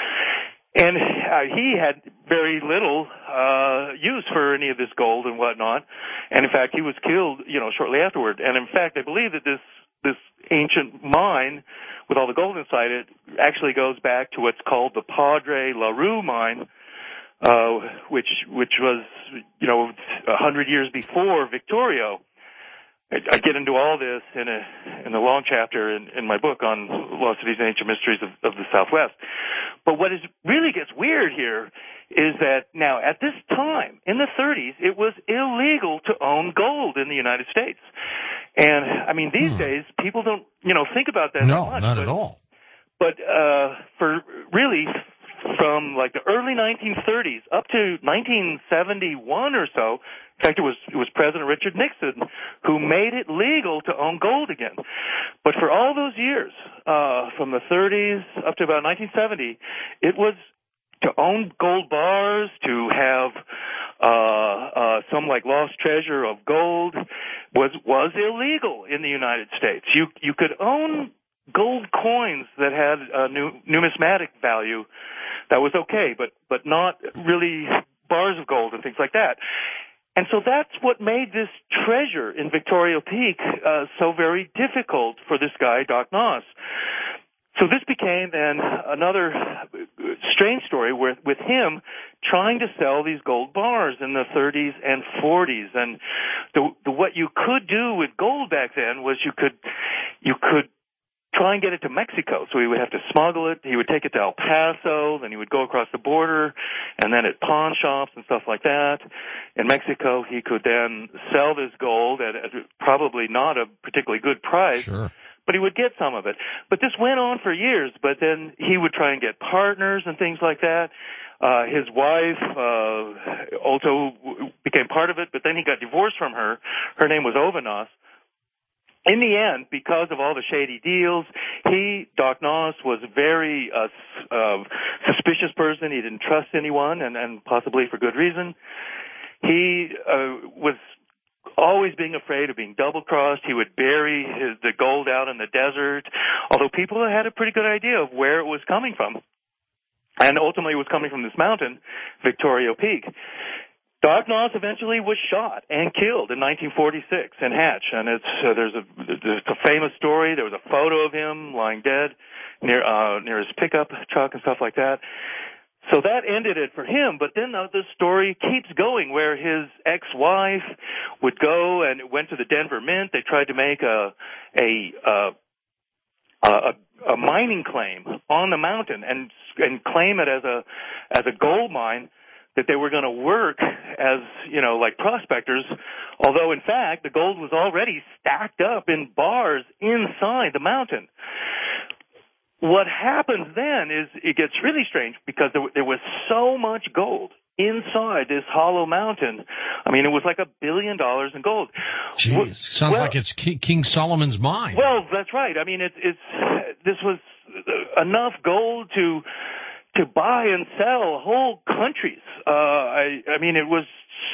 And uh, he had very little uh, use for any of this gold and whatnot. And, in fact, he was killed, you know, shortly afterward. And, in fact, I believe that this this ancient mine with all the gold inside it actually goes back to what's called the Padre LaRue mine, Uh, which which was, you know, a hundred years before Victorio. I, I get into all this in a in a long chapter in, in my book on Lost Cities and Ancient Mysteries of, of the Southwest. But what is really gets weird here is that now at this time in the thirties, it was illegal to own gold in the United States. And I mean, these hmm. days people don't, you know, think about that. No, much, not but, at all. But uh, for really. From like the early nineteen thirties up to nineteen seventy-one or so, in fact, it was it was President Richard Nixon who made it legal to own gold again. But for all those years, uh, from the thirties up to about nineteen seventy, it was to own gold bars, to have uh, uh, some like lost treasure of gold was was illegal in the United States. You you could own gold coins that had a nu- numismatic value. That was okay, but but not really bars of gold and things like that. And so that's what made this treasure in Victoria Peak uh, so very difficult for this guy, Doc Noss. So this became then another strange story with, with him trying to sell these gold bars in the thirties and forties. And the, the, what you could do with gold back then was you could you could try and get it to Mexico. So he would have to smuggle it. He would take it to El Paso. Then he would go across the border. And then at pawn shops and stuff like that in Mexico, he could then sell this gold at, at probably not a particularly good price. Sure. But he would get some of it. But this went on for years. But then he would try and get partners and things like that. Uh, his wife uh, also became part of it, but then he got divorced from her. Her name was Ovanos. In the end, because of all the shady deals, he, Doc Noss, was a very uh, uh, suspicious person. He didn't trust anyone, and, and possibly for good reason. He uh, was always being afraid of being double-crossed. He would bury his, the gold out in the desert, although people had a pretty good idea of where it was coming from. And ultimately it was coming from this mountain, Victoria Peak. Doc Noss eventually was shot and killed in nineteen forty-six in Hatch, and it's uh, there's a there's a famous story. There was a photo of him lying dead near uh, near his pickup truck and stuff like that. So that ended it for him. But then uh, the story keeps going, where his ex-wife would go and went to the Denver Mint. They tried to make a a uh, a, a mining claim on the mountain and and claim it as a as a gold mine, that they were going to work as, you know, like prospectors, although in fact the gold was already stacked up in bars inside the mountain. What happens then is it gets really strange because there, there was so much gold inside this hollow mountain. I mean, it was like a billion dollars in gold. Jeez, well, sounds like it's King Solomon's mine. Well, that's right. I mean, it's it's this was enough gold to to buy and sell whole countries. Uh, I, I mean, it was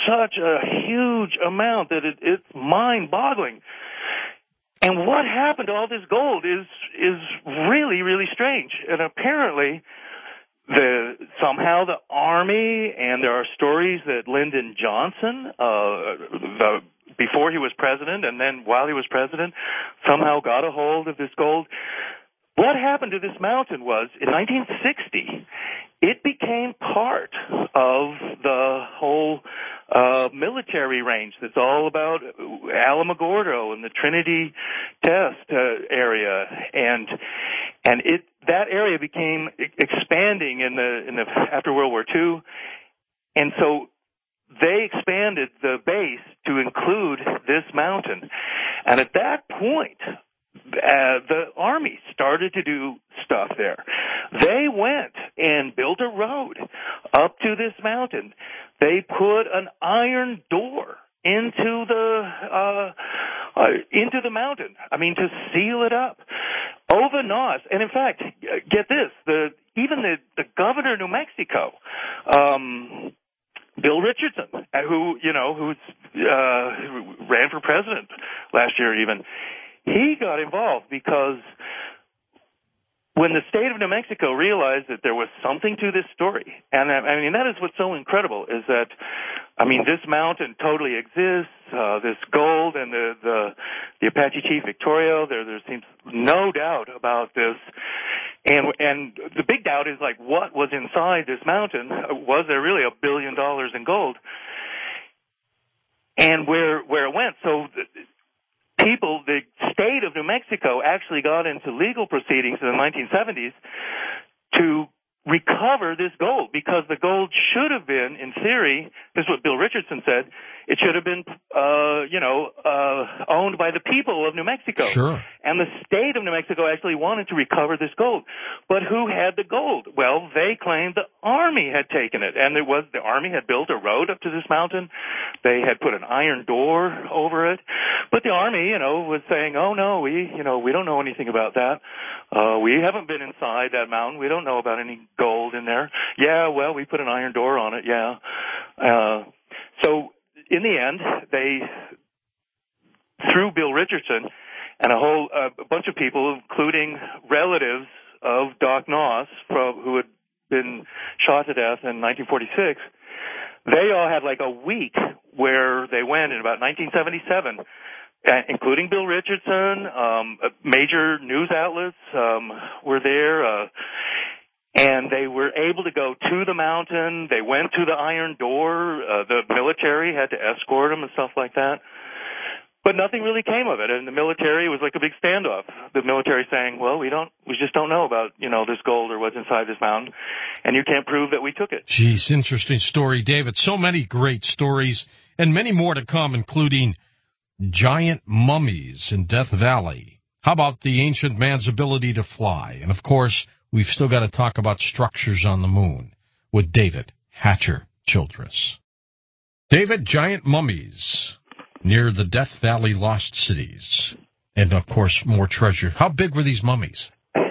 such a huge amount that it, it's mind-boggling. And what happened to all this gold is is really, really strange. And apparently, the somehow the Army, and there are stories that Lyndon Johnson, uh, the, before he was president and then while he was president, somehow got a hold of this gold. What happened to this mountain was, in nineteen sixty, it became part of the whole uh, military range that's all about Alamogordo and the Trinity Test uh, area, and and it that area became expanding in the in the after World War Two, and so they expanded the base to include this mountain, and at that point, Uh, the Army started to do stuff there. They went and built a road up to this mountain. They put an iron door into the uh, uh, into the mountain. I mean, to seal it up. Ova Nos, and in fact, get this: the even the, the governor of New Mexico, um, Bill Richardson, who you know who's uh, who ran for president last year, even. He got involved because when the state of New Mexico realized that there was something to this story, and I mean, that is what's so incredible, is that, I mean, this mountain totally exists, uh, this gold, and the, the, the Apache Chief Victorio, there, there seems no doubt about this. And, and the big doubt is, like, what was inside this mountain? Was there really a billion dollars in gold? And where, where it went. So, people, the state of New Mexico actually got into legal proceedings in the nineteen seventies to recover this gold, because the gold should have been, in theory, this is what Bill Richardson said, it should have been, uh, you know, uh, owned by the people of New Mexico. Sure. And the state of New Mexico actually wanted to recover this gold. But who had the gold? Well, they claimed the Army had taken it, and it was the Army had built a road up to this mountain. They had put an iron door over it. But the Army, you know, was saying, oh, no, we, you know, we don't know anything about that. Uh, we haven't been inside that mountain. We don't know about any gold in there. Yeah, well, we put an iron door on it, yeah. Uh, so in the end, they, through Bill Richardson and a whole uh, a bunch of people, including relatives of Doc Noss, from, who had been shot to death in nineteen forty-six, they all had like a week where they went in about nineteen seventy-seven, uh, including Bill Richardson, um, major news outlets um, were there, uh, and they were able to go to the mountain. They went to the iron door. Uh, the military had to escort them and stuff like that. But nothing really came of it, and the military was like a big standoff. The military saying, well, we don't, we just don't know about, you know, this gold or what's inside this mountain, and you can't prove that we took it. Geez, interesting story, David. So many great stories, and many more to come, including giant mummies in Death Valley. How about the ancient man's ability to fly? And, of course, we've still got to talk about structures on the moon with David Hatcher Childress. David, giant mummies near the Death Valley Lost Cities. And, of course, more treasure. How big were these mummies?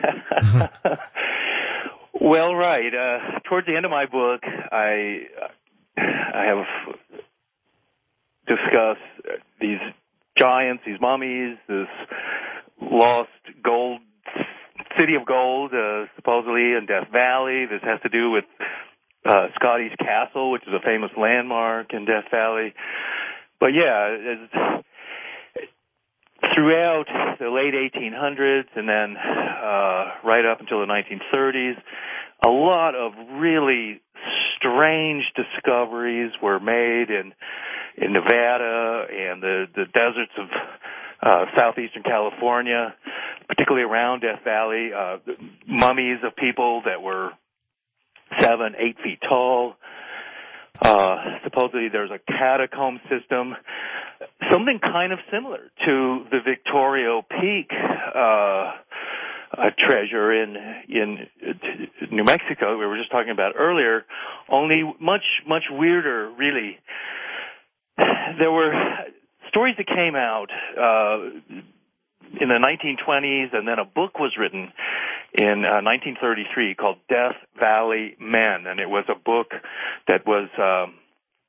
Well, right. Uh, towards the end of my book, I I have discussed these giants, these mummies, this lost gold, city of gold, uh, supposedly in Death Valley. This has to do with uh, Scotty's Castle, which is a famous landmark in Death Valley. But yeah, it's, throughout the late eighteen hundreds and then uh, right up until the nineteen thirties, a lot of really strange discoveries were made in in Nevada and the, the deserts of uh, southeastern California, particularly around Death Valley, uh, mummies of people that were seven, eight feet tall. Uh, supposedly there's a catacomb system, something kind of similar to the Victorio Peak uh, uh, treasure in in New Mexico we were just talking about earlier, only much, much weirder, really. There were stories that came out uh, in the nineteen twenties, and then a book was written in uh, nineteen thirty-three called Death Valley Men, and it was a book that was um,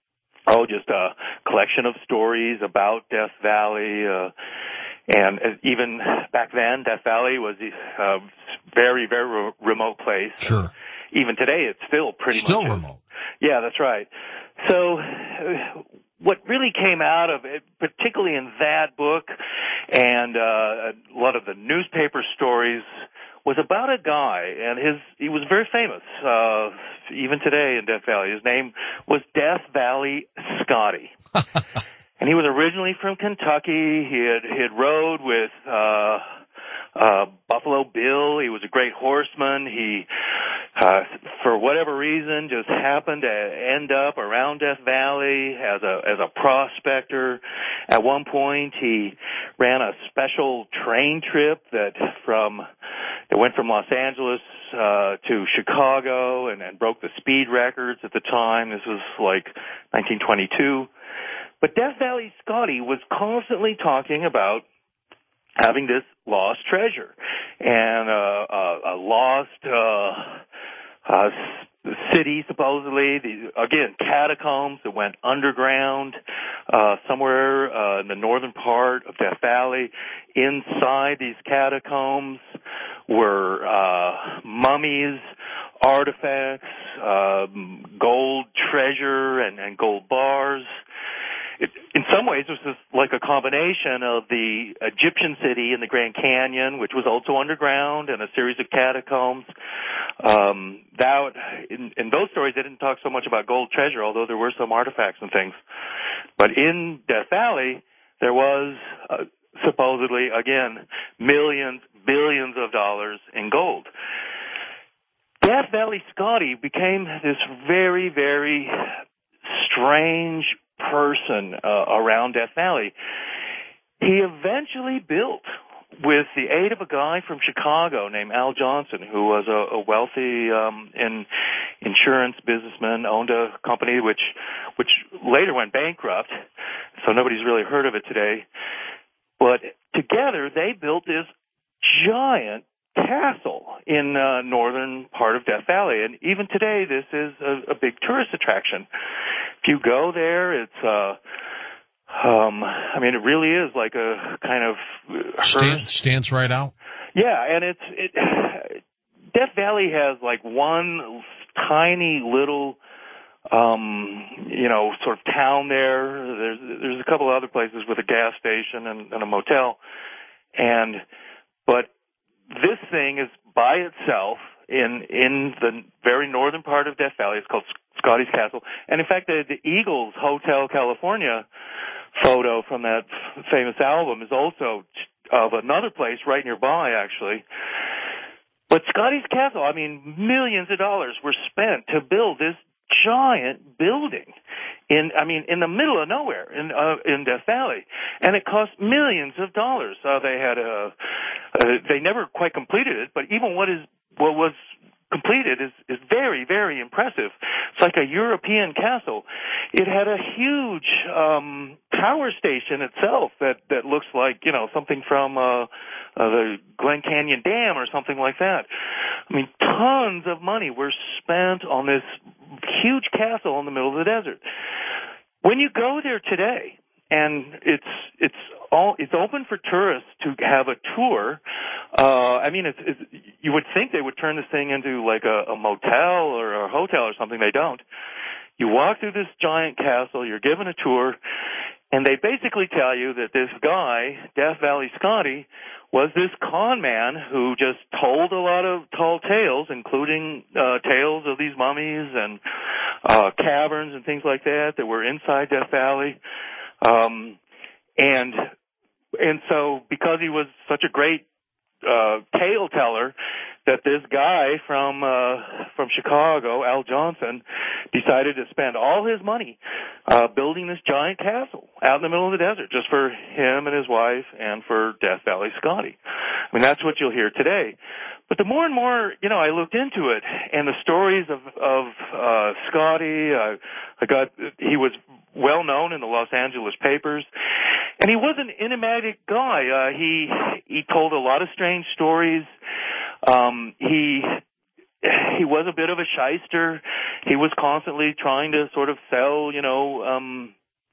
oh, just a collection of stories about Death Valley. Uh, and even back then, Death Valley was a very, very re- remote place. Sure. Even today, it's still pretty still much still remote. Yeah, that's right. So uh, what really came out of it, particularly in that book and uh, a lot of the newspaper stories, was about a guy, and his he was very famous, uh, even today in Death Valley. His name was Death Valley Scotty. And he was originally from Kentucky. He had, he had rode with uh, uh, Buffalo Bill. He was a great horseman. He, uh, for whatever reason, just happened to end up around Death Valley as a as a prospector. At one point, he ran a special train trip that from that went from Los Angeles uh, to Chicago and, and broke the speed records at the time. This was like nineteen twenty-two. But Death Valley Scotty was constantly talking about having this lost treasure and uh, a, a lost uh, uh, city, supposedly. The, again, catacombs that went underground uh, somewhere uh, in the northern part of Death Valley. Inside these catacombs were uh, mummies, artifacts, uh, gold treasure, and, and gold bars. It, in some ways, it was just like a combination of the Egyptian city in the Grand Canyon, which was also underground, and a series of catacombs. Um, that in, in those stories, they didn't talk so much about gold treasure, although there were some artifacts and things. But in Death Valley, there was uh, supposedly, again, millions, billions of dollars in gold. Death Valley Scotty became this very, very strange person uh, around Death Valley. He eventually built, with the aid of a guy from Chicago named Al Johnson, who was a, a wealthy um, in, insurance businessman, owned a company which which later went bankrupt, so nobody's really heard of it today. But together they built this giant castle in uh, northern part of Death Valley, and even today this is a, a big tourist attraction. If you go there, it's uh um I mean it really is like a kind of Stand, stands right out. Yeah, and it's it Death Valley has like one tiny little um you know sort of town there. There's there's a couple other places with a gas station and, and a motel, and but this thing is by itself in in the very northern part of Death Valley. It's called Scotty's Castle. And in fact, the, the Eagles Hotel California photo from that famous album is also of another place right nearby, actually. But Scotty's Castle, I mean, millions of dollars were spent to build this giant building in, I mean, in the middle of nowhere in uh, in Death Valley, and it cost millions of dollars. Uh, they had a, uh, they never quite completed it, but even what is what was completed is is very, very impressive. It's like a European castle. It had a huge um, power station itself that that looks like, you know, something from uh, uh, the Glen Canyon Dam or something like that. I mean, tons of money were spent on this huge castle in the middle of the desert. When you go there today, and it's it's all it's open for tourists to have a tour. Uh, I mean, it's, it's you would think they would turn this thing into like a, a motel or a hotel or something. They don't. You walk through this giant castle. You're given a tour, and they basically tell you that this guy, Death Valley Scotty, was this con man who just told a lot of tall tales, including uh, tales of these mummies and uh, caverns and things like that that were inside Death Valley. Um, and and so because he was such a great uh, tale teller, that this guy from uh, from Chicago, Al Johnson, decided to spend all his money uh, building this giant castle out in the middle of the desert just for him and his wife and for Death Valley Scotty. I mean, that's what you'll hear today. But the more and more, you know, I looked into it, and the stories of of uh, Scotty, uh, I got he was well known in the Los Angeles papers, and he was an enigmatic guy. Uh, he he told a lot of strange stories. Um, he he was a bit of a shyster. He was constantly trying to sort of sell, you know, um,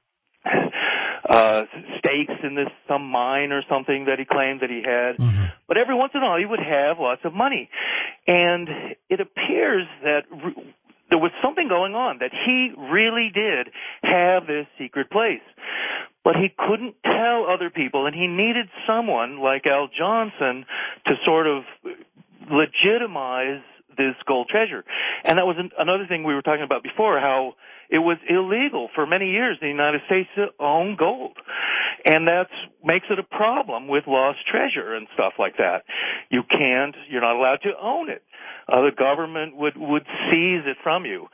uh, stakes in this some mine or something that he claimed that he had. Mm-hmm. But every once in a while, he would have lots of money, and it appears that re- there was something going on, that he really did have this secret place. But he couldn't tell other people, and he needed someone like Al Johnson to sort of legitimize this gold treasure. And that was an, another thing we were talking about before, how it was illegal for many years in the United States to own gold. And that makes it a problem with lost treasure and stuff like that. You can't, you're not allowed to own it. Uh, the government would, would seize it from you.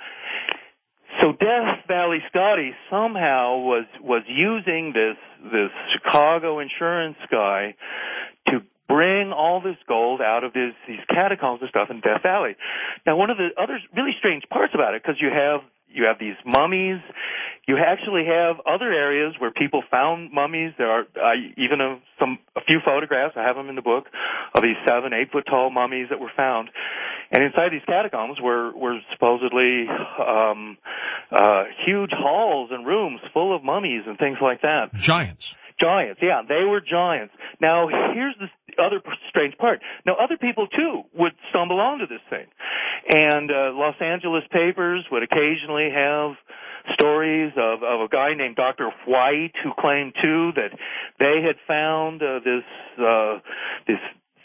So Death Valley Scotty somehow was, was using this, this Chicago insurance guy to bring all this gold out of this, these catacombs and stuff in Death Valley. Now, one of the other really strange parts about it, because you have you have these mummies, you actually have other areas where people found mummies. There are uh, even a, some a few photographs. I have them in the book of these seven, eight foot tall mummies that were found. And inside these catacombs were were supposedly um, uh, huge halls and rooms full of mummies and things like that. Giants. Giants, yeah, they were giants. Now, here's the other strange part. Now, other people, too, would stumble onto this thing. And uh, Los Angeles papers would occasionally have stories of, of a guy named Doctor White who claimed, too, that they had found uh, this uh, this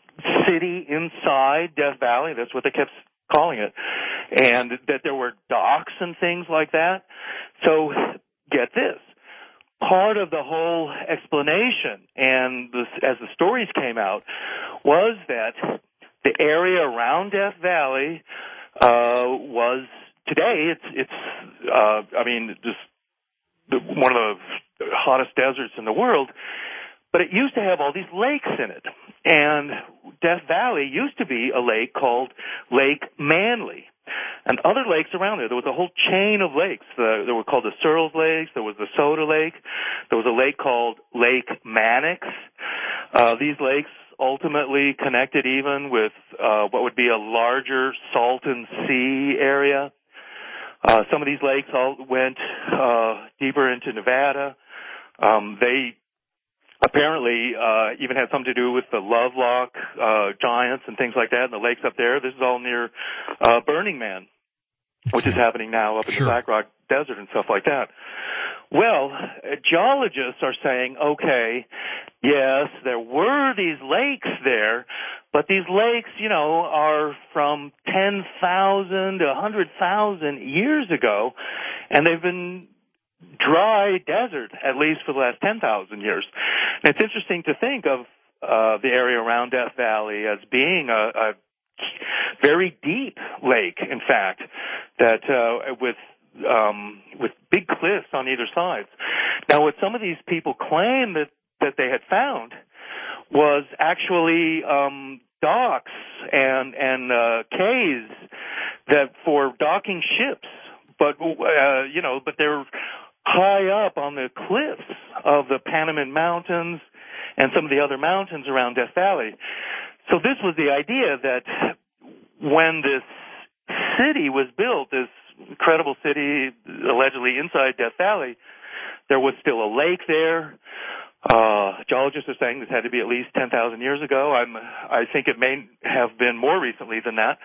city inside Death Valley. That's what they kept calling it. And that there were docks and things like that. So, get this. Part of the whole explanation, and this, as the stories came out, was that the area around Death Valley uh, was today. It's it's uh, I mean just one of the hottest deserts in the world. But it used to have all these lakes in it, and Death Valley used to be a lake called Lake Manly. And other lakes around there. There was a whole chain of lakes. The, they were called the Searles Lakes. There was the Soda Lake. There was a lake called Lake Mannix. Uh, these lakes ultimately connected even with uh, what would be a larger Salton Sea area. Uh, some of these lakes all went uh, deeper into Nevada. Um, they apparently uh, even had something to do with the Lovelock uh, giants and things like that, and the lakes up there. This is all near uh, Burning Man, which is happening now up in sure. the Black Rock Desert and stuff like that. Well, geologists are saying, okay, yes, there were these lakes there, but these lakes, you know, are from ten thousand to one hundred thousand years ago, and they've been dry desert, at least for the last ten thousand years. And it's interesting to think of uh, the area around Death Valley as being a, a very deep lake, in fact, that uh, with um, with big cliffs on either side. Now, what some of these people claim that, that they had found was actually um, docks and and uh, quays that for docking ships, but uh, you know, but they're high up on the cliffs of the Panamint Mountains and some of the other mountains around Death Valley. So this was the idea that when this city was built, this incredible city allegedly inside Death Valley, there was still a lake there. Uh, geologists are saying this had to be at least ten thousand years ago. I'm, I think it may have been more recently than that.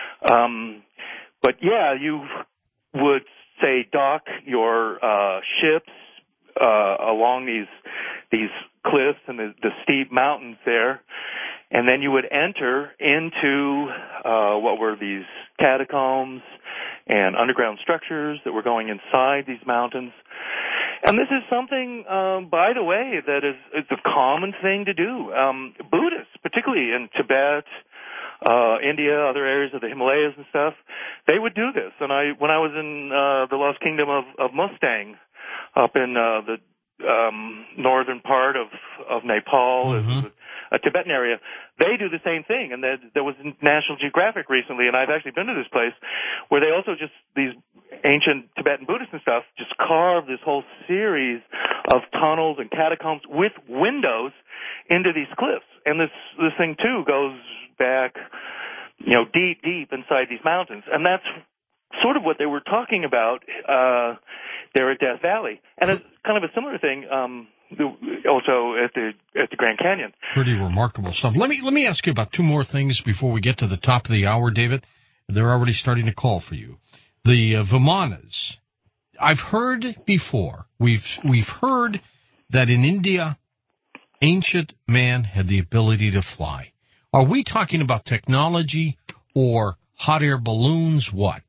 Um, but yeah, you would say dock your uh, ships uh, along these these cliffs and the, the steep mountains there, and then you would enter into uh, what were these catacombs and underground structures that were going inside these mountains. And this is something, um, by the way, that is it's a common thing to do. Um, Buddhists, particularly in Tibet, uh, India, other areas of the Himalayas and stuff, they would do this. And I, when I was in uh, the Lost Kingdom of, of Mustang, up in uh, the um, northern part of of Nepal, mm-hmm. a Tibetan area, they do the same thing. And there, there was National Geographic recently, and I've actually been to this place, where they also just, these ancient Tibetan Buddhists and stuff, just carve this whole series of tunnels and catacombs with windows into these cliffs. And this, this thing, too, goes back you know, deep, deep inside these mountains. And that's sort of what they were talking about uh, there at Death Valley. And it's kind of a similar thing um, also at the at the Grand Canyon. Pretty remarkable stuff. Let me let me ask you about two more things before we get to the top of the hour, David. They're already starting to call for you. The uh, Vimanas. I've heard before. We've we've heard that in India, ancient man had the ability to fly. Are we talking about technology or hot air balloons? What?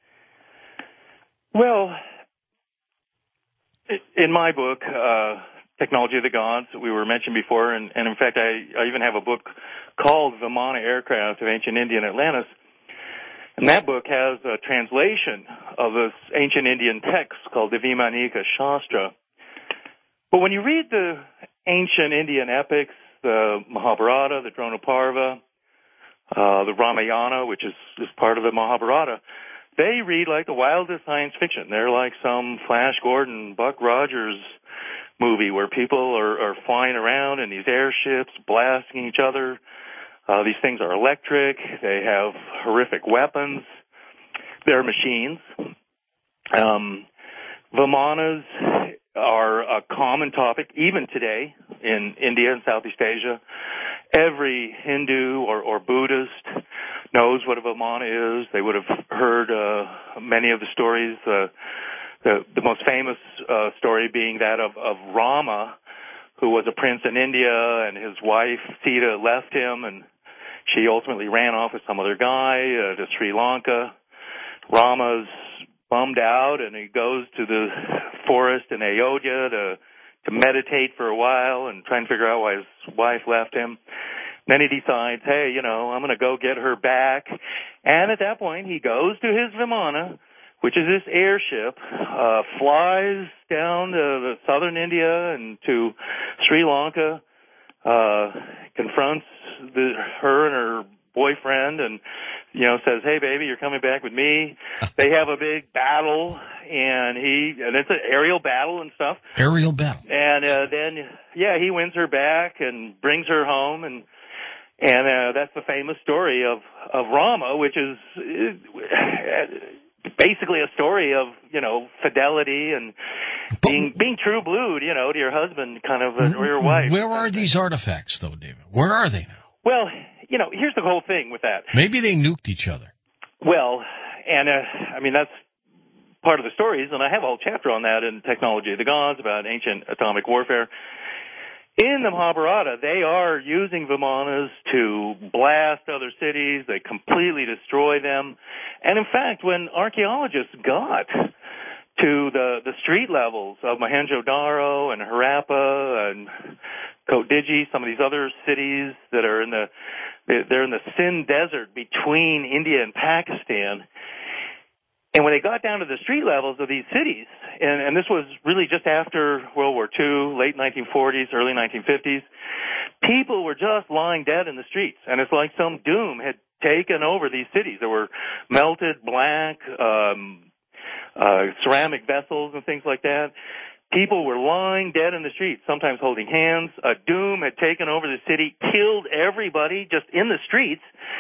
Well, in my book, uh, Technology of the Gods, we were mentioned before, and, and in fact, I, I even have a book called Vimana Aircraft of Ancient India and Atlantis. And that book has a translation of this ancient Indian text called the Vaimanika Shastra. But when you read the ancient Indian epics, the Mahabharata, the Dronaparva, uh, the Ramayana, which is, is part of the Mahabharata, they read like the wildest science fiction. They're like some Flash Gordon, Buck Rogers movie where people are, are flying around in these airships, blasting each other. Uh, these things are electric. They have horrific weapons. They're machines. Um, Vimanas are a common topic even today in India and Southeast Asia. Every Hindu or, or Buddhist knows what a Vimana is. They would have heard uh, many of the stories, uh, the, the most famous uh, story being that of, of Rama, who was a prince in India, and his wife Sita left him, and she ultimately ran off with some other guy uh, to Sri Lanka. Rama's bummed out, and he goes to the forest in Ayodhya to to meditate for a while and try and figure out why his wife left him. Then he decides, hey, you know, I'm going to go get her back. And at that point, he goes to his Vimana, which is this airship, uh, flies down to the southern India and to Sri Lanka, uh, confronts the, her and her boyfriend and, you know, says, hey, baby, you're coming back with me. They have a big battle, and he, and it's an aerial battle and stuff. Aerial battle. And uh, then, yeah, he wins her back and brings her home, and and uh, that's the famous story of, of Rama, which is uh, basically a story of, you know, fidelity and being but, being true blue, you know, to your husband, kind of, uh, or your wife. Where are these artifacts, though, David? Where are they now? Well, you know, here's the whole thing with that. Maybe they nuked each other. Well, and, uh, I mean, that's part of the stories, and I have a whole chapter on that in Technology of the Gods about ancient atomic warfare. In the Mahabharata, they are using Vimanas to blast other cities. They completely destroy them. And in fact, when archaeologists got to the, the street levels of Mohenjo-Daro and Harappa and Kotdiji, some of these other cities that are in the, they're in the Sindh Desert between India and Pakistan. And when they got down to the street levels of these cities, and, and this was really just after World War Two, late nineteen forties, early nineteen fifties, people were just lying dead in the streets. And it's like some doom had taken over these cities. There were melted black um, uh, ceramic vessels and things like that. People were lying dead in the streets, sometimes holding hands. A doom had taken over the city, killed everybody just in the streets,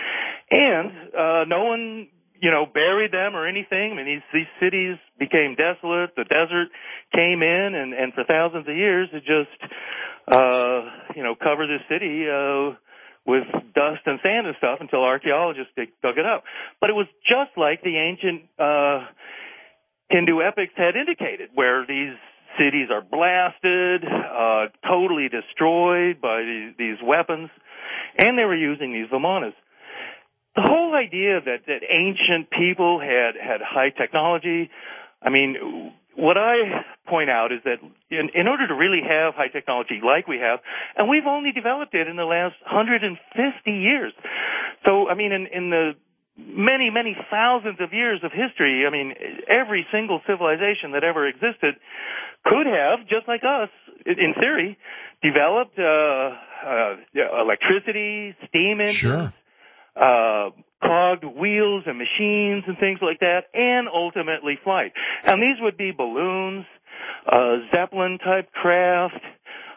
and uh, no one, you know, buried them or anything. I mean, these, these cities became desolate. The desert came in, and, and for thousands of years, it just, uh, you know, covered the city uh, with dust and sand and stuff until archaeologists dug it up. But it was just like the ancient uh, Hindu epics had indicated, where these cities are blasted, uh, totally destroyed by these, these weapons, and they were using these Vimanas. The whole idea that, that ancient people had, had high technology, I mean, what I point out is that in, in order to really have high technology like we have, and we've only developed it in the last one hundred fifty years. So, I mean, in, in the many, many thousands of years of history, I mean, every single civilization that ever existed could have, just like us, in theory, developed uh, uh, electricity, steam engines, sure. uh, cogged wheels and machines and things like that, and ultimately flight. And these would be balloons, uh, Zeppelin-type craft,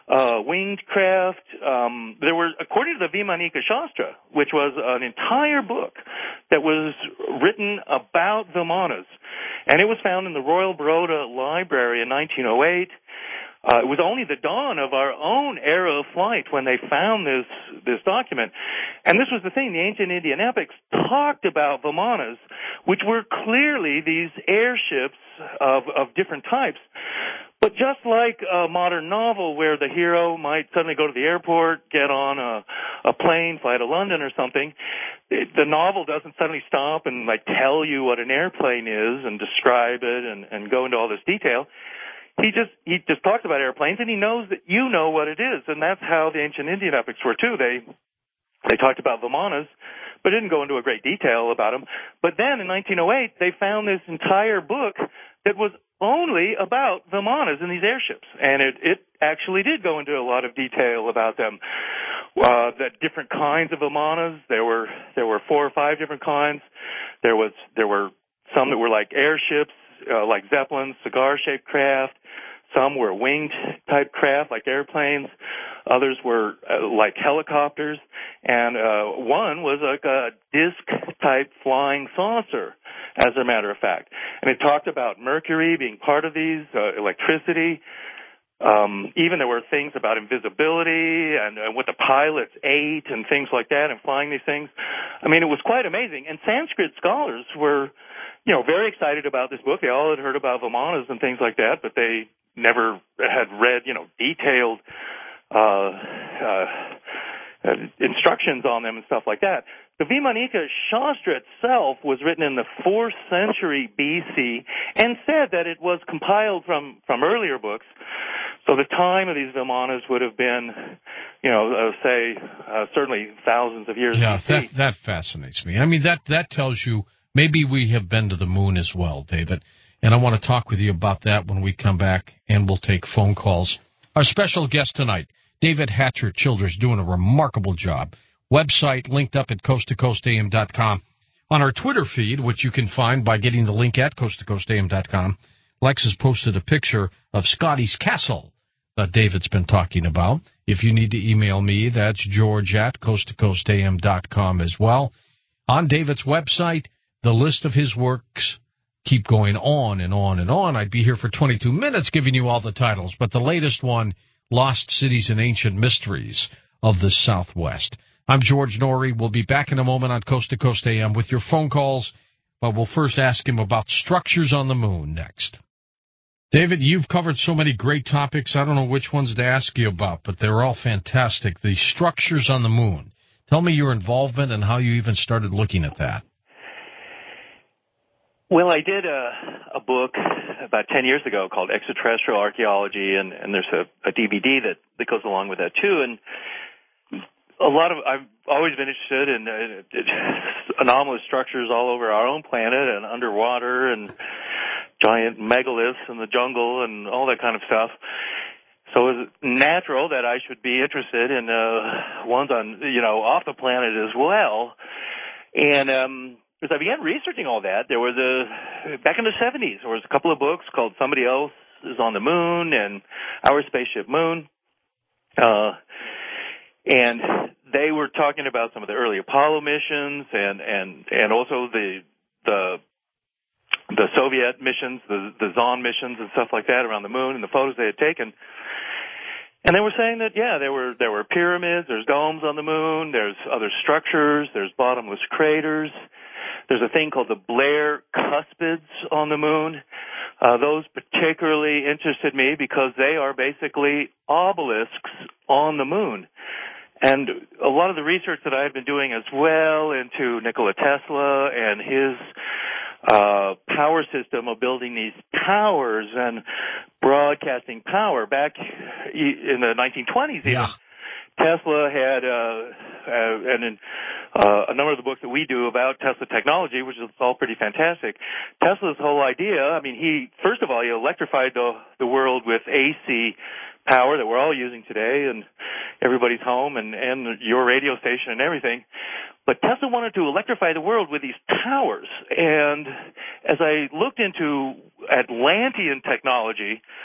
uh, winged craft. Um, there were, according to the Vimanika Shastra, which was an entire book that was written about Vimanas, and it was found in the Royal Baroda Library in nineteen oh eight. Uh, it was only the dawn of our own era of flight when they found this this document. And this was the thing. The ancient Indian epics talked about Vimanas, which were clearly these airships of, of different types. But just like a modern novel where the hero might suddenly go to the airport, get on a, a plane, fly to London or something, it, the novel doesn't suddenly stop and like tell you what an airplane is and describe it and, and go into all this detail. He just he just talks about airplanes, and he knows that you know what it is, and that's how the ancient Indian epics were too. They they talked about Vimanas, but didn't go into a great detail about them. But then in nineteen oh eight, they found this entire book that was only about Vimanas and these airships, and it it actually did go into a lot of detail about them. Uh, the different kinds of Vimanas. There were there were four or five different kinds. There was there were some that were like airships, uh, like Zeppelins, cigar-shaped craft. Some were winged-type craft, like airplanes. Others were uh, like helicopters. And uh, one was like a disc-type flying saucer, as a matter of fact. And it talked about Mercury being part of these, uh, electricity. Um, even there were things about invisibility and, and what the pilots ate and things like that and flying these things. I mean, it was quite amazing. And Sanskrit scholars were, you know, very excited about this book. They all had heard about Vimanas and things like that, but they never had read, you know, detailed uh, uh, instructions on them and stuff like that. The Vimanika Shastra itself was written in the fourth century B C and said that it was compiled from, from earlier books. So the time of these Vimanas would have been, you know, uh, say, uh, certainly thousands of years Yeah, B C. that, that fascinates me. I mean, that, that tells you maybe we have been to the moon as well, David. And I want to talk with you about that when we come back, and we'll take phone calls. Our special guest tonight, David Hatcher Childers, doing a remarkable job. Website linked up at coast to coast a m dot com. On our Twitter feed, which you can find by getting the link at coast to coast a m dot com, Lex has posted a picture of Scotty's Castle that David's been talking about. If you need to email me, that's george at coast to coast a m dot com as well. On David's website, the list of his works keep going on and on and on. I'd be here for twenty-two minutes giving you all the titles, but the latest one, Lost Cities and Ancient Mysteries of the Southwest. I'm George Norrie. We'll be back in a moment on Coast to Coast A M with your phone calls, but we'll first ask him about structures on the moon next. David, you've covered so many great topics. I don't know which ones to ask you about, but they're all fantastic. The structures on the moon. Tell me your involvement and how you even started looking at that. Well, I did a, a book about ten years ago called Extraterrestrial Archaeology, and, and there's a, a D V D that, that goes along with that, too. And a lot of, I've always been interested in uh, anomalous structures all over our own planet and underwater and giant megaliths in the jungle and all that kind of stuff. So it was natural that I should be interested in uh, ones on, you know, off the planet as well. And um, as I began researching all that, there was a, back in the seventies, there was a couple of books called Somebody Else is on the Moon and Our Spaceship Moon. Uh, and they were talking about some of the early Apollo missions and, and, and also the, the, the Soviet missions, the, the Zond missions and stuff like that around the moon and the photos they had taken. And they were saying that, yeah, there were, there were pyramids, there's domes on the moon, there's other structures, there's bottomless craters. There's a thing called the Blair Cuspids on the moon. Uh, those particularly interested me because they are basically obelisks on the moon. And a lot of the research that I've been doing as well into Nikola Tesla and his uh, power system of building these towers and broadcasting power back in the nineteen twenties even. Yeah. Tesla had, uh, uh, and in, uh, a number of the books that we do about Tesla technology, which is all pretty fantastic. Tesla's whole idea, I mean, he, first of all, he electrified the, the world with A C power that we're all using today and everybody's home and, and your radio station and everything. But Tesla wanted to electrify the world with these towers. And as I looked into Atlantean technology,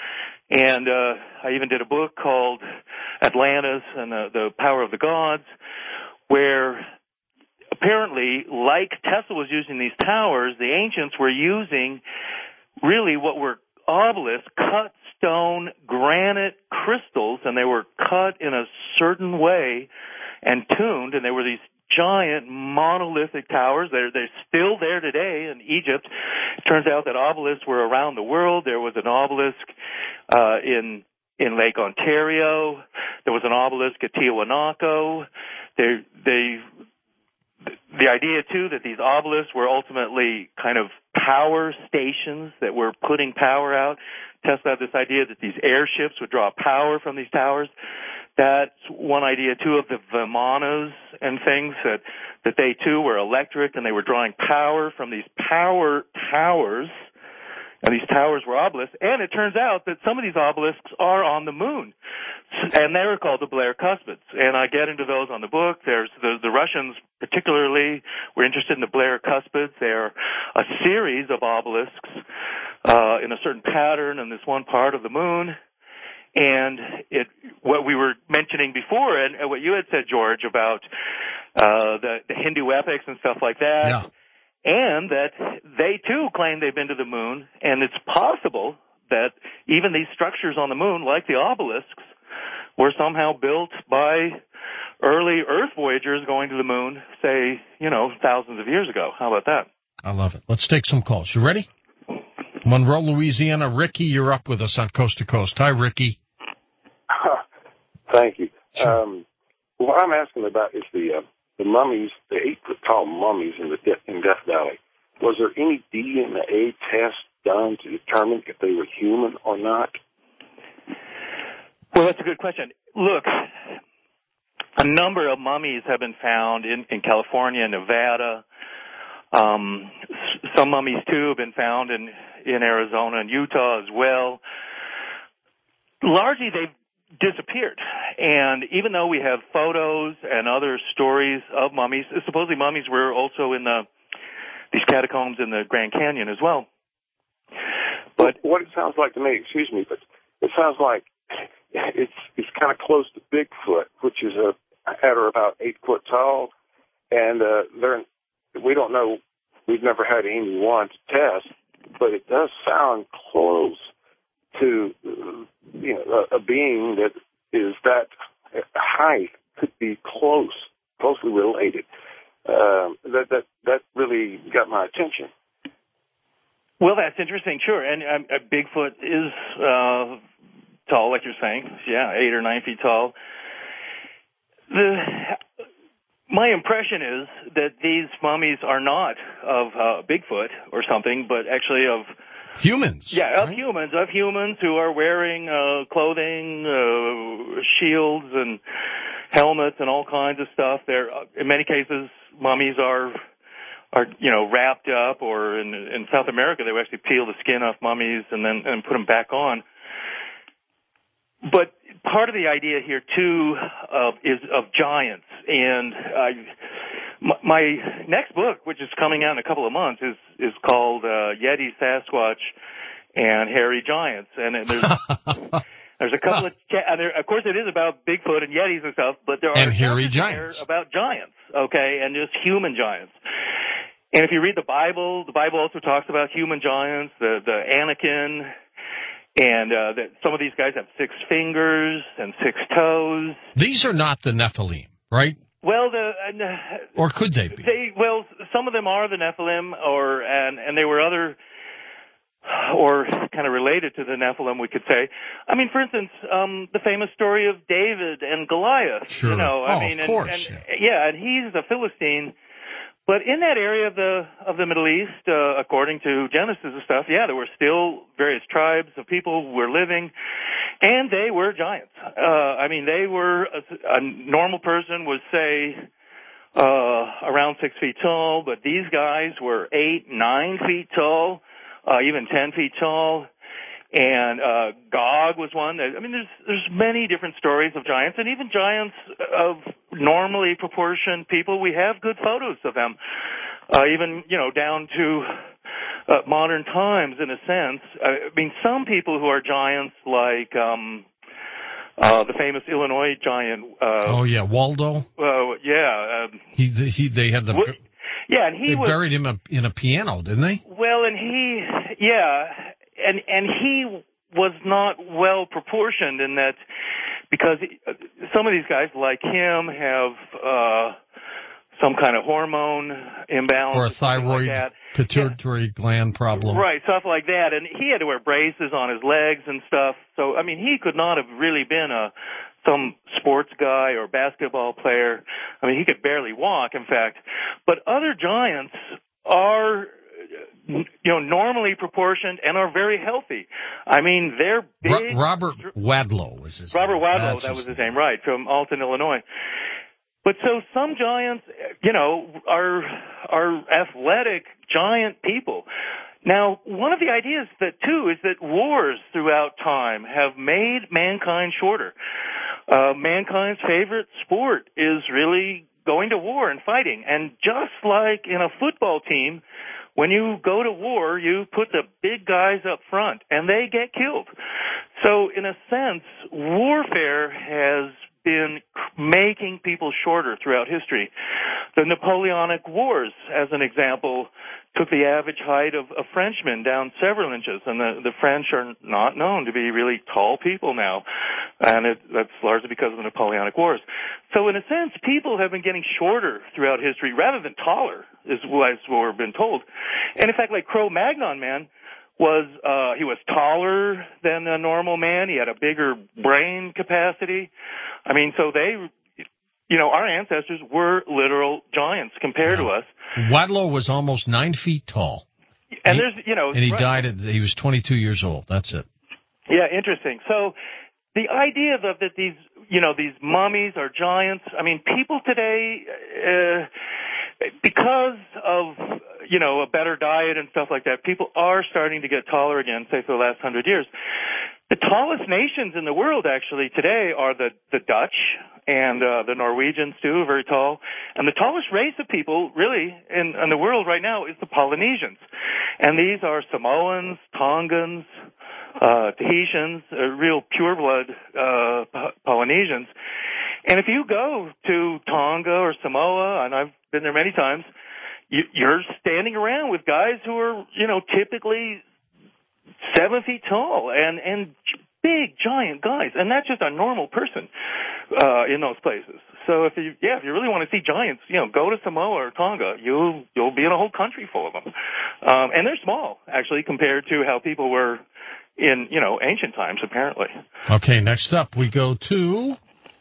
And uh, I even did a book called Atlantis and the, the Power of the Gods, where apparently, like Tesla was using these towers, the ancients were using really what were obelisks, cut stone, granite crystals, and they were cut in a certain way and tuned, and they were these giant monolithic towers. They're, they're still there today in Egypt. It turns out that obelisks were around the world. There was an obelisk uh, in in Lake Ontario. There was an obelisk at Tiwanaku. They, they, the idea, too, that these obelisks were ultimately kind of power stations that were putting power out. Tesla had this idea that these airships would draw power from these towers. That's one idea, too, of the Vimanas and things, that, that they, too, were electric and they were drawing power from these power towers. And these towers were obelisks. And it turns out that some of these obelisks are on the moon. And they were called the Blair Cuspids. And I get into those on the book. There's the, the Russians particularly were interested in the Blair Cuspids. They're a series of obelisks uh, in a certain pattern in this one part of the moon. And it, what we were mentioning before, and, and what you had said, George, about uh, the, the Hindu epics and stuff like that, yeah. and that they, too, claim they've been to the moon, and it's possible that even these structures on the moon, like the obelisks, were somehow built by early Earth voyagers going to the moon, say, you know, thousands of years ago. How about that? I love it. Let's take some calls. You ready? Monroe, Louisiana. Ricky, you're up with us on Coast to Coast. Hi, Ricky. Thank you. Sure. Um, what I'm asking about is the uh, the mummies, the eight-foot-tall mummies in the De- in Death Valley. Was there any D N A test done to determine if they were human or not? Well, that's a good question. Look, a number of mummies have been found in, in California, Nevada. Um, some mummies, too, have been found in, in Arizona and Utah as well. Largely, they've disappeared. And even though we have photos and other stories of mummies, supposedly mummies were also in the these catacombs in the Grand Canyon as well. But what it sounds like to me, excuse me, but it sounds like it's it's kind of close to Bigfoot, which is a at or about eight foot tall, and uh, they're we don't know. We've never had anyone to test, but it does sound close to you know a, a being that is that height could be close, closely related. Um, that that that really got my attention. Well, that's interesting, sure. And um, uh, Bigfoot is uh, tall, like you're saying. Yeah, eight or nine feet tall. The my impression is that these mummies are not of uh, Bigfoot or something, but actually of humans. Yeah, of right? humans, of humans who are wearing uh, clothing, uh, shields, and helmets, and all kinds of stuff. They're in many cases, mummies are. are, you know, wrapped up, or in, in South America, they would actually peel the skin off mummies and then and put them back on. But part of the idea here, too, uh, is of giants. And I, my, my next book, which is coming out in a couple of months, is, is called uh, Yeti, Sasquatch, and Hairy Giants. And there's... There's a couple of, and there, of course, it is about Bigfoot and Yetis and stuff, but there are and hairy giants about giants, okay, and just human giants. And if you read the Bible, the Bible also talks about human giants, the the Anakim, and uh, that some of these guys have six fingers and six toes. These are not the Nephilim, right? Well, the uh, or could they be? They well, some of them are the Nephilim, or and and they were other. Or kind of related to the Nephilim, we could say. I mean, for instance, um, the famous story of David and Goliath. Sure. You know, I oh, mean, of course. And, and, yeah. yeah, and he's a Philistine. But in that area of the of the Middle East, uh, according to Genesis and stuff, yeah, there were still various tribes of people who were living, and they were giants. Uh, I mean, they were a, a normal person would say uh, around six feet tall, but these guys were eight, nine feet tall. Uh, even ten feet tall, and uh, Gog was one. That, I mean, there's there's many different stories of giants, and even giants of normally proportioned people. We have good photos of them, uh, even you know down to uh, modern times, in a sense. I mean, some people who are giants, like um, uh, the famous Illinois giant. Uh, oh yeah, Waldo. Uh, yeah. Um, he, he, they had the. Wh- yeah, and he they was, buried him in a piano, didn't they? Well, and he, yeah, and and he was not well proportioned in that, because he, some of these guys like him have uh, some kind of hormone imbalance or a thyroid like pituitary yeah. gland problem, right? Stuff like that, and he had to wear braces on his legs and stuff. So I mean, he could not have really been a some sports guy or basketball player. I mean, he could barely walk, in fact. But other giants are, you know, normally proportioned and are very healthy. I mean, they're big. Ro- Robert Wadlow was his Robert name. Wadlow, That's that his was his name. name, right, from Alton, Illinois. But so some giants, you know, are are athletic, giant people. Now, one of the ideas that, too, is that wars throughout time have made mankind shorter. Uh, mankind's favorite sport is really going to war and fighting. And just like in a football team, when you go to war, you put the big guys up front, and they get killed. So, in a sense, warfare has been making people shorter throughout history. The Napoleonic Wars, as an example, took the average height of a Frenchman down several inches, and the, the French are not known to be really tall people now, and it, that's largely because of the Napoleonic Wars. So in a sense, people have been getting shorter throughout history rather than taller, is what we've been told. And in fact, like Cro-Magnon man was, uh, he was taller than a normal man. He had a bigger brain capacity. I mean, so they, you know, our ancestors were literal giants compared yeah. to us. Wadlow was almost nine feet tall. And he, there's, you know, and he right. died at, he was twenty-two years old. That's it. Yeah, interesting. So the idea that, that these, you know, these mummies are giants, I mean, people today, uh, because of, you know, a better diet and stuff like that, people are starting to get taller again, say, for the last hundred years. The tallest nations in the world, actually, today are the, the Dutch and uh, the Norwegians, too, very tall. And the tallest race of people, really, in, in the world right now is the Polynesians. And these are Samoans, Tongans, uh, Tahitians, uh, real pure-blood uh, Polynesians. And if you go to Tonga or Samoa, and I've been there many times, you, you're standing around with guys who are, you know, typically seven feet tall and, and big, giant guys. And that's just a normal person uh, in those places. So if you, yeah, if you really want to see giants, you know, go to Samoa or Tonga. You'll, you'll be in a whole country full of them. Um, and they're small, actually, compared to how people were in, you know, ancient times, apparently. Okay, next up we go to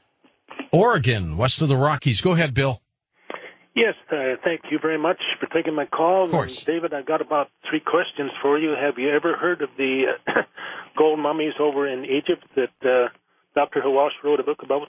Oregon, west of the Rockies. Go ahead, Bill. Yes, uh, thank you very much for taking my call. Of course. And David, I've got about three questions for you. Have you ever heard of the uh, gold mummies over in Egypt that uh, Doctor Hawash wrote a book about?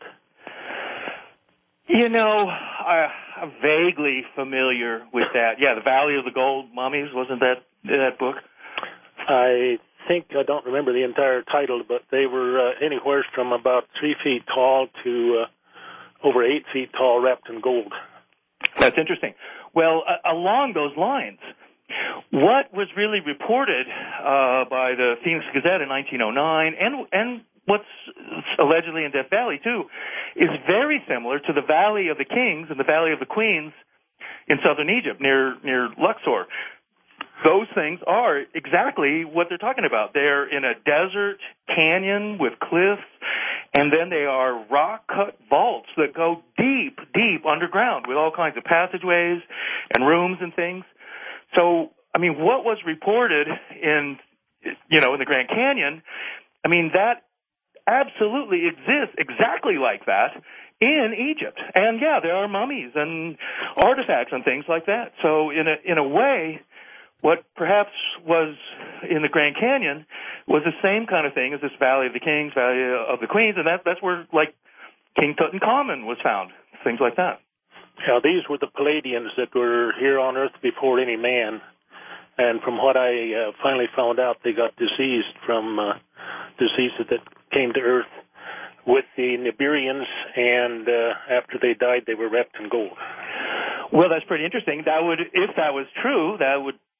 You know, I, I'm vaguely familiar with that. Yeah, the Valley of the Gold Mummies, wasn't that that book? I think, I don't remember the entire title, but they were uh, anywhere from about three feet tall to uh, over eight feet tall, wrapped in gold. That's interesting. Well, uh, along those lines, what was really reported uh, by the Phoenix Gazette in nineteen oh nine, and and what's allegedly in Death Valley, too, is very similar to the Valley of the Kings and the Valley of the Queens in southern Egypt, near near Luxor. Those things are exactly what they're talking about. They're in a desert canyon with cliffs, and then they are rock-cut vaults that go deep, deep underground with all kinds of passageways and rooms and things. So, I mean, what was reported in, you know, in the Grand Canyon, I mean, that absolutely exists exactly like that in Egypt. And, yeah, there are mummies and artifacts and things like that. So, in a in a way, what perhaps was in the Grand Canyon was the same kind of thing as this Valley of the Kings, Valley of the Queens, and that, that's where, like, King Tutankhamun was found, things like that. Yeah, these were the Palladians that were here on Earth before any man. And from what I uh, finally found out, they got diseased from uh, diseases that came to Earth with the Nibirians, and uh, after they died, they were wrapped in gold. Well, that's pretty interesting. That would, if that was true, that would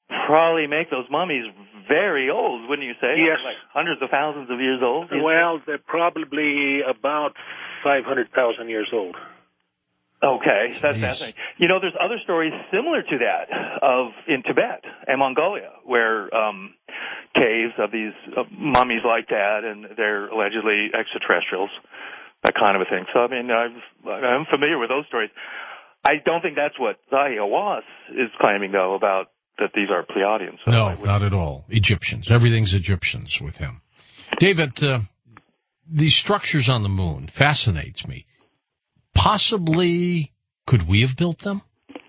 probably make those mummies very old, wouldn't you say? Yes. Like hundreds of thousands of years old? Well, they're probably about five hundred thousand years old. Okay, that's Jeez. fascinating. You know, there's other stories similar to that of in Tibet and Mongolia, where um, caves of these uh, mummies like that, and they're allegedly extraterrestrials, that kind of a thing. So, I mean, I've, I'm familiar with those stories. I don't think that's what Zahi Hawass is claiming, though, about that these are Pleiadians. So no, not at all. Egyptians. Everything's Egyptians with him. David, uh, these structures on the moon fascinates me. Possibly, could we have built them?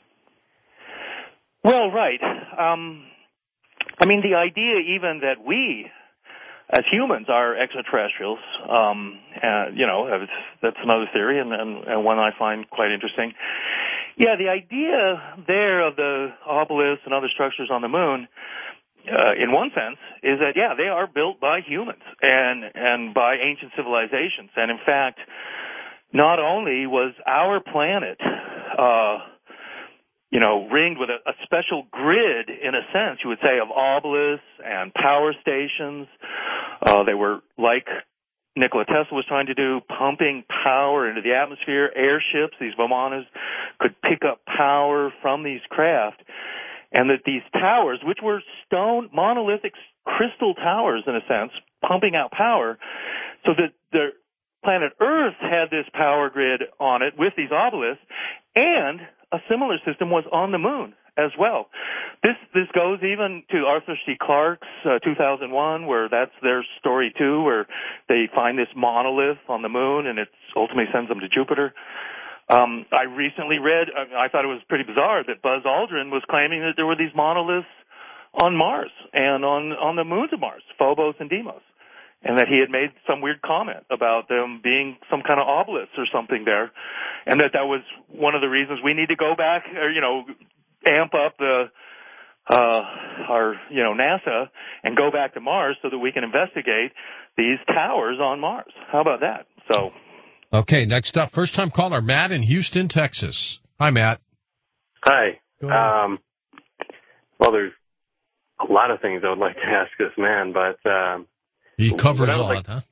Well, right. Um, I mean, the idea even that we, as humans, are extraterrestrials, um, uh, you know, that's another theory, and, and, and one I find quite interesting. Yeah, the idea there of the obelisks and other structures on the moon, uh, in one sense, is that, yeah, they are built by humans and, and by ancient civilizations. And, in fact, not only was our planet, uh, you know, ringed with a, a special grid, in a sense, you would say, of obelisks and power stations. Uh, they were, like Nikola Tesla was trying to do, pumping power into the atmosphere. Airships, these Vimanas, could pick up power from these craft. And that these towers, which were stone, monolithic crystal towers, in a sense, pumping out power, so that the planet Earth had this power grid on it with these obelisks, and a similar system was on the moon as well. This this goes even to Arthur C. Clarke's uh, two thousand one, where that's their story too, where they find this monolith on the moon, and it ultimately sends them to Jupiter. Um, I recently read, I thought it was pretty bizarre, that Buzz Aldrin was claiming that there were these monoliths on Mars and on, on the moons of Mars, Phobos and Deimos, and that he had made some weird comment about them being some kind of obelisk or something there, and that that was one of the reasons we need to go back, or, you know, amp up the uh our, you know, NASA and go back to Mars so that we can investigate these towers on Mars. How about that? So... Okay, next up, first-time caller, Matt in Houston, Texas. Hi, Matt. Hi. Go ahead. Um, well, there's a lot of things I would like to ask this man, but... Um, he covers a lot, like, huh?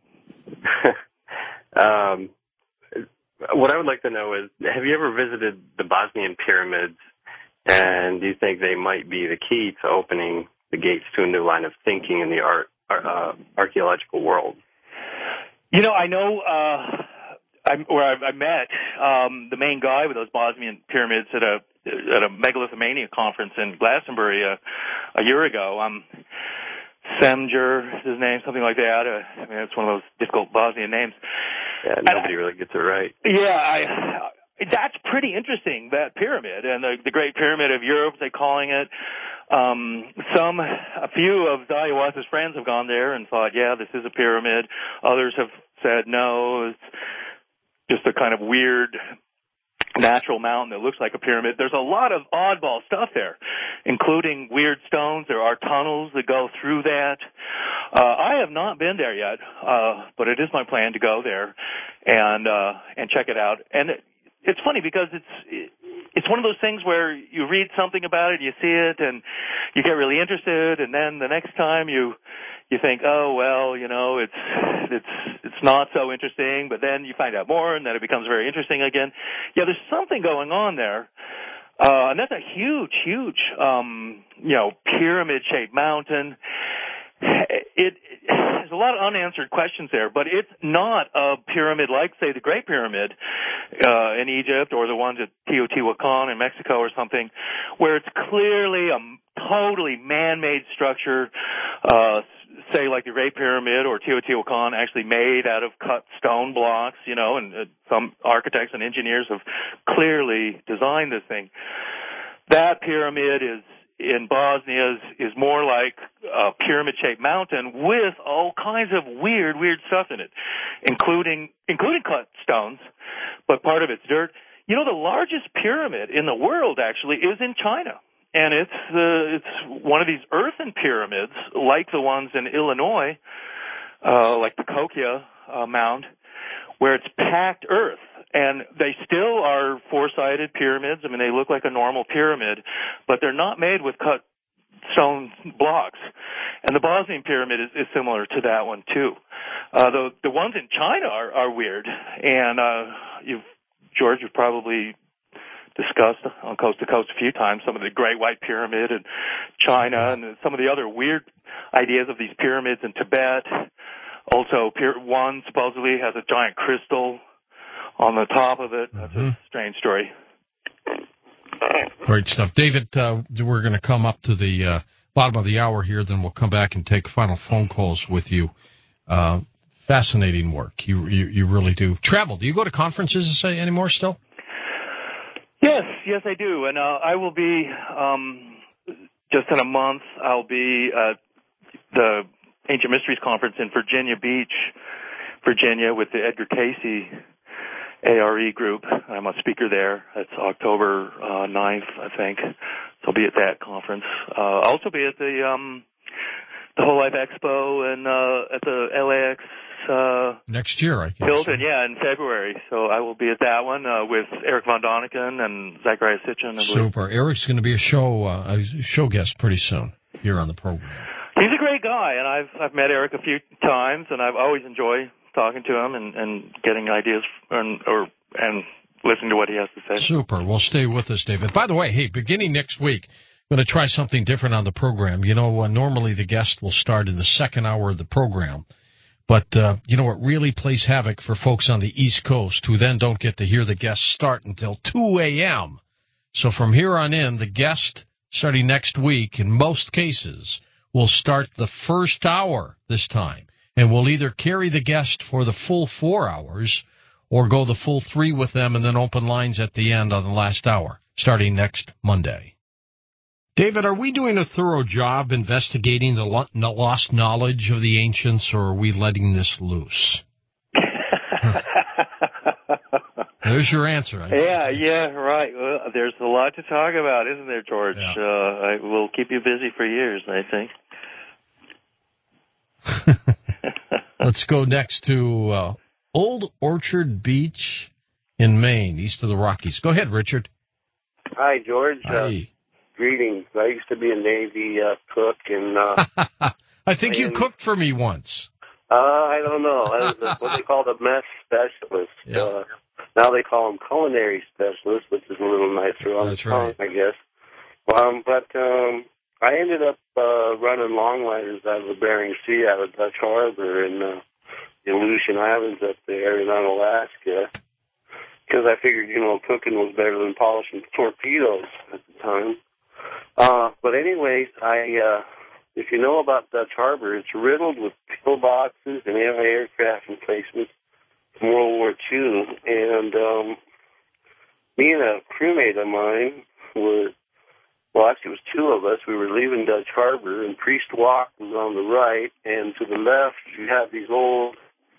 um, what I would like to know is, have you ever visited the Bosnian pyramids, and do you think they might be the key to opening the gates to a new line of thinking in the art, uh, archaeological world? You know, I know... Uh I, where I, I met um, the main guy with those Bosnian pyramids at a at a megalithomania conference in Glastonbury a, a year ago. Um, Semjer is his name, something like that. Uh, I mean, it's one of those difficult Bosnian names. Yeah, nobody I, really gets it right. Yeah, I, that's pretty interesting, that pyramid, and the, the Great Pyramid of Europe, they're calling it. Um, some, a few of Zahi Hawass's friends have gone there and thought, yeah, this is a pyramid. Others have said, no, it's just a kind of weird natural mountain that looks like a pyramid. There's a lot of oddball stuff there, including weird stones. There are tunnels that go through that. Uh, I have not been there yet, uh, but it is my plan to go there and uh, and check it out. And it, it's funny because it's it's one of those things where you read something about it, you see it, and you get really interested, and then the next time you you think, oh well, you know, it's it's it's not so interesting, but then you find out more, and then it becomes very interesting again. Yeah, there's something going on there, uh, and that's a huge, huge, um, you know, pyramid-shaped mountain. It, it there's a lot of unanswered questions there, but it's not a pyramid like, say, the Great Pyramid uh, in Egypt or the ones at Teotihuacan in Mexico or something, where it's clearly a totally man-made structure, uh, say like the Great Pyramid or Teotihuacan, actually made out of cut stone blocks, you know, and uh, some architects and engineers have clearly designed this thing. That pyramid is in Bosnia is, is more like a pyramid-shaped mountain with all kinds of weird, weird stuff in it, including including cut stones, but part of it's dirt. You know, the largest pyramid in the world actually is in China, and it's uh, it's one of these earthen pyramids like the ones in Illinois, uh, like the Kokya uh, Mound, where it's packed earth. And they still are four-sided pyramids. I mean, they look like a normal pyramid, but they're not made with cut stone blocks. And the Bosnian pyramid is, is similar to that one, too. Uh, the, the ones in China are, are weird. And, uh, you've, George, you've probably discussed on Coast to Coast a few times some of the Great White Pyramid in China and some of the other weird ideas of these pyramids in Tibet. Also, one supposedly has a giant crystal on the top of it. That's mm-hmm. a strange story. Great stuff. David, uh, we're going to come up to the uh, bottom of the hour here, then we'll come back and take final phone calls with you. Uh, fascinating work. You, you you really do. Travel. Do you go to conferences anymore still? Yes, yes, I do. And uh, I will be, um, just in a month, I'll be at the Ancient Mysteries Conference in Virginia Beach, Virginia, with the Edgar Casey A R E group. I'm a speaker there. It's October uh, ninth, I think. So I'll be at that conference. Uh, I'll also be at the um, the Whole Life Expo and uh, at the L A X uh, next year, I guess. Hilton, yeah, in February. So I will be at that one uh, with Eric Von Doniken and Zachariah Sitchin. Super. Eric's going to be a show uh, a show guest pretty soon here on the program. He's a great guy, and I've I've met Eric a few times, and I've always enjoyed talking to him and, and getting ideas and or and listening to what he has to say. Super. Well, stay with us, David. By the way, hey, beginning next week, I'm going to try something different on the program. You know, uh, normally the guest will start in the second hour of the program. But, uh, you know, it really plays havoc for folks on the East Coast who then don't get to hear the guest start until two a.m. So from here on in, the guest, starting next week, in most cases, will start the first hour this time. And we'll either carry the guest for the full four hours or go the full three with them and then open lines at the end on the last hour, starting next Monday. David, are we doing a thorough job investigating the lo- lost knowledge of the ancients, or are we letting this loose? There's your answer. I yeah, yeah, right. Well, there's a lot to talk about, isn't there, George? Yeah. Uh, I will keep you busy for years, I think. Let's go next to uh, Old Orchard Beach in Maine, east of the Rockies. Go ahead, Richard. Hi, George. Hi. Uh, greetings. I used to be a Navy uh, cook, and uh, I think you and, cooked for me once. Uh, I don't know. I was a, what they call a mess specialist. Yeah. Uh, now they call them culinary specialists, which is a little nicer on That's the right. tongue, I guess. Um, but um, I ended up uh, running longliners out of the Bering Sea, out of Dutch Harbor, and uh, the Aleutian Islands up there in Alaska, because I figured, you know, cooking was better than polishing torpedoes at the time. Uh, but anyways, I, uh, if you know about Dutch Harbor, it's riddled with pillboxes and anti-aircraft emplacements from World War Two. And um, me and a crewmate of mine were, well, actually it was two of us. We were leaving Dutch Harbor, and Priest Walk was on the right, and to the left you have these old,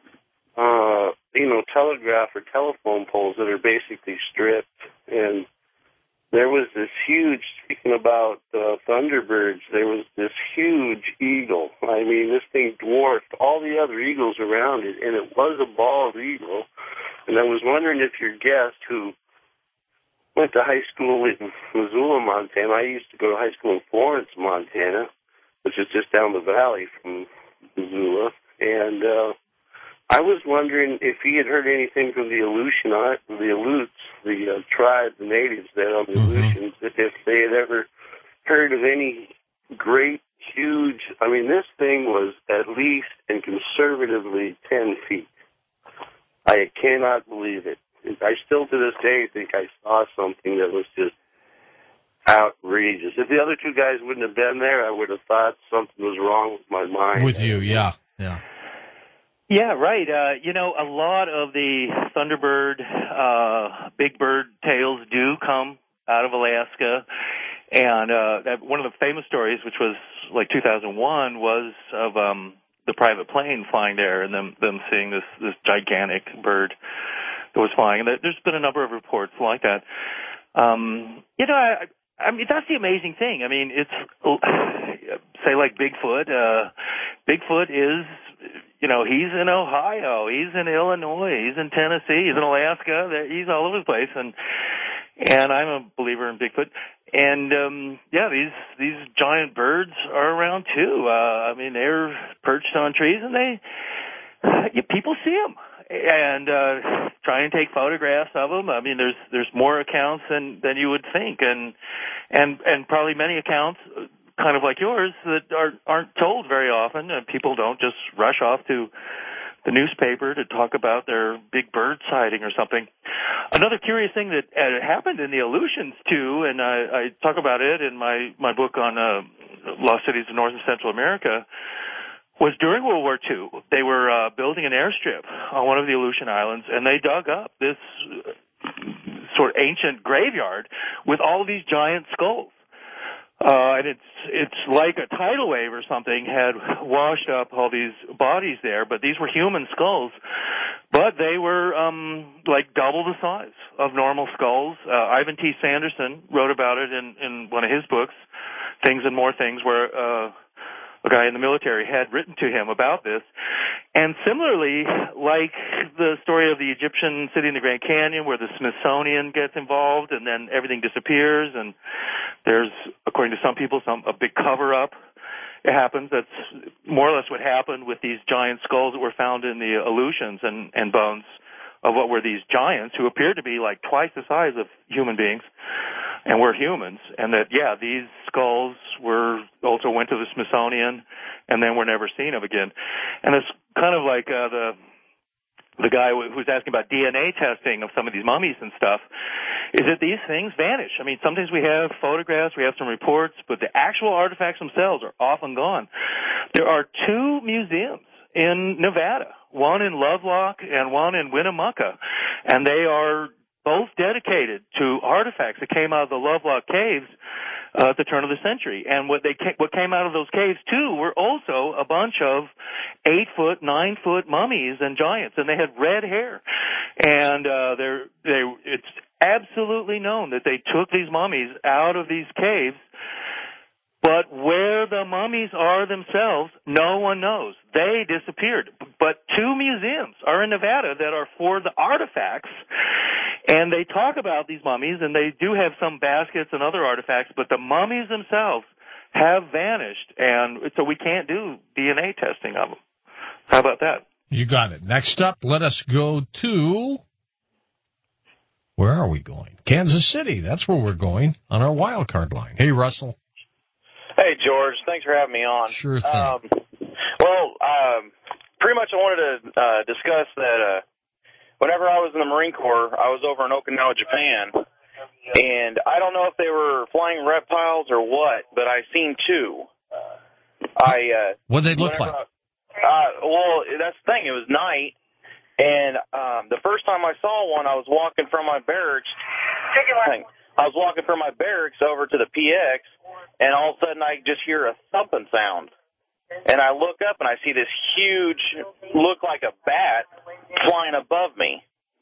uh, you know, telegraph or telephone poles that are basically stripped. And there was this huge, speaking about uh, Thunderbirds, there was this huge eagle. I mean, this thing dwarfed all the other eagles around it, and it was a bald eagle. And I was wondering if your guest, who went to high school in Missoula, Montana, I used to go to high school in Florence, Montana, which is just down the valley from Missoula, and uh, I was wondering if he had heard anything from the Aleutian, the Aleuts, the uh, tribe, the natives there on the mm-hmm. Aleutians, if they had ever heard of any great, huge, I mean, this thing was at least and conservatively ten feet. I cannot believe it. I still to this day think I saw something that was just outrageous. If the other two guys wouldn't have been there, I would have thought something was wrong with my mind. With you, yeah, yeah. Yeah, right. Uh, you know, a lot of the Thunderbird, uh, big bird tales do come out of Alaska. And uh, that, one of the famous stories, which was like two thousand one, was of um, the private plane flying there and them, them seeing this, this gigantic bird that was flying. And there's been a number of reports like that. Um, you know, I, I mean, that's the amazing thing. I mean, it's, say like Bigfoot. Uh, Bigfoot is, you know, he's in Ohio, he's in Illinois, he's in Tennessee, he's in Alaska, he's all over the place. And and I'm a believer in Bigfoot. And um, yeah, these these giant birds are around too. Uh, I mean, they're perched on trees, and they yeah, people see them and uh, try and take photographs of them. I mean, there's there's more accounts than than you would think, and and and probably many accounts, kind of like yours, that are, aren't told very often. And people don't just rush off to the newspaper to talk about their big bird sighting or something. Another curious thing that uh, happened in the Aleutians, too, and I, I talk about it in my, my book on uh, lost cities of North and Central America, was during World War Two. They were uh, building an airstrip on one of the Aleutian Islands, and they dug up this sort of ancient graveyard with all of these giant skulls. Uh, and it's it's like a tidal wave or something had washed up all these bodies there, but these were human skulls. But they were um, like double the size of normal skulls. Uh, Ivan T. Sanderson wrote about it in, in one of his books, Things and More Things, where uh, a guy in the military had written to him about this. And similarly, like the story of the Egyptian city in the Grand Canyon, where the Smithsonian gets involved and then everything disappears, and there's, according to some people, some a big cover-up. It happens. That's more or less what happened with these giant skulls that were found in the Aleutians and, and bones of what were these giants who appeared to be like twice the size of human beings and were humans. And that, yeah, these skulls were also went to the Smithsonian and then were never seen of again. And it's kind of like uh, the the guy who's asking about D N A testing of some of these mummies and stuff, is that these things vanish. I mean, sometimes we have photographs, we have some reports, but the actual artifacts themselves are often gone. There are two museums in Nevada, one in Lovelock and one in Winnemucca, and they are both dedicated to artifacts that came out of the Lovelock caves uh, at the turn of the century. And what they ca- what came out of those caves, too, were also a bunch of eight-foot, nine-foot mummies and giants, and they had red hair. And uh, they're, they it's absolutely known that they took these mummies out of these caves, but where the mummies are themselves, no one knows. They disappeared. But two museums are in Nevada that are for the artifacts, and they talk about these mummies, and they do have some baskets and other artifacts, but the mummies themselves have vanished, and so we can't do D N A testing of them. How about that? You got it. Next up, let us go to... Where are we going? Kansas City. That's where we're going on our wild card line. Hey, Russell. Hey, George. Thanks for having me on. Sure thing. Um, well, um, pretty much I wanted to uh, discuss that uh, whenever I was in the Marine Corps, I was over in Okinawa, Japan, and I don't know if they were flying reptiles or what, but I seen two. I uh, what did they look like? I, uh, well, that's the thing. It was night. And um, the first time I saw one, I was walking from my barracks. I was walking from my barracks over to the P X, and all of a sudden I just hear a thumping sound. And I look up, and I see this huge, look like a bat, flying above me.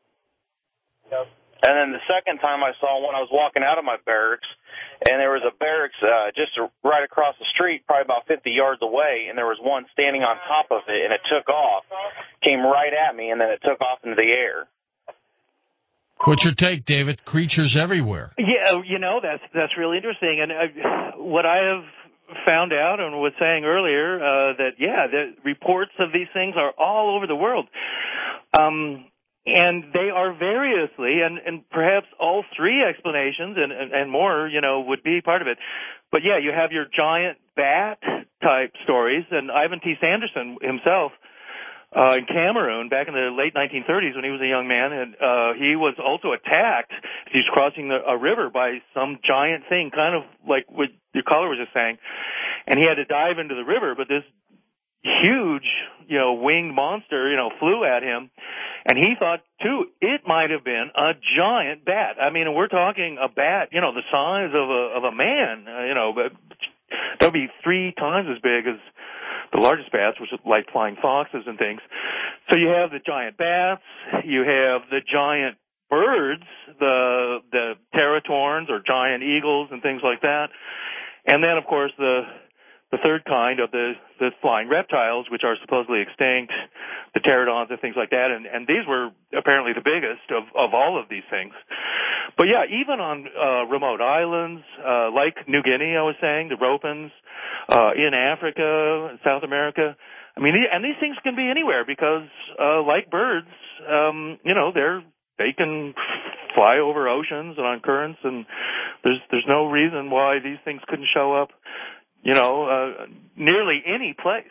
And then the second time I saw one, I was walking out of my barracks, and there was a barracks uh, just right across the street, probably about fifty yards away, and there was one standing on top of it, and it took off, came right at me, and then it took off into the air. What's your take, David? Creatures everywhere. Yeah, you know, that's that's really interesting. And uh, what I have found out and was saying earlier, uh, that, yeah, the reports of these things are all over the world. Um And they are variously, and, and perhaps all three explanations and, and, and more, you know, would be part of it. But, yeah, you have your giant bat-type stories, and Ivan T. Sanderson himself uh, in Cameroon back in the late nineteen thirties when he was a young man, and uh, he was also attacked. He was crossing the, a river by some giant thing, kind of like what your caller was just saying, and he had to dive into the river, but this huge, you know, winged monster, you know, flew at him, and he thought, too, it might have been a giant bat. I mean, we're talking a bat, you know, the size of a of a man, uh, you know, but that would be three times as big as the largest bats, which are like flying foxes and things. So you have the giant bats, you have the giant birds, the the teratorns or giant eagles and things like that, and then, of course, the The third kind of the, the flying reptiles, which are supposedly extinct, the pterodons and things like that, and, and these were apparently the biggest of, of all of these things. but yeah, even on uh, remote islands uh, like New Guinea, I was saying, the Ropens, uh, in Africa, South America. I mean, and these things can be anywhere because, uh, like birds, um, you know, they're they can fly over oceans and on currents, and there's there's no reason why these things couldn't show up, you know, uh, nearly any place.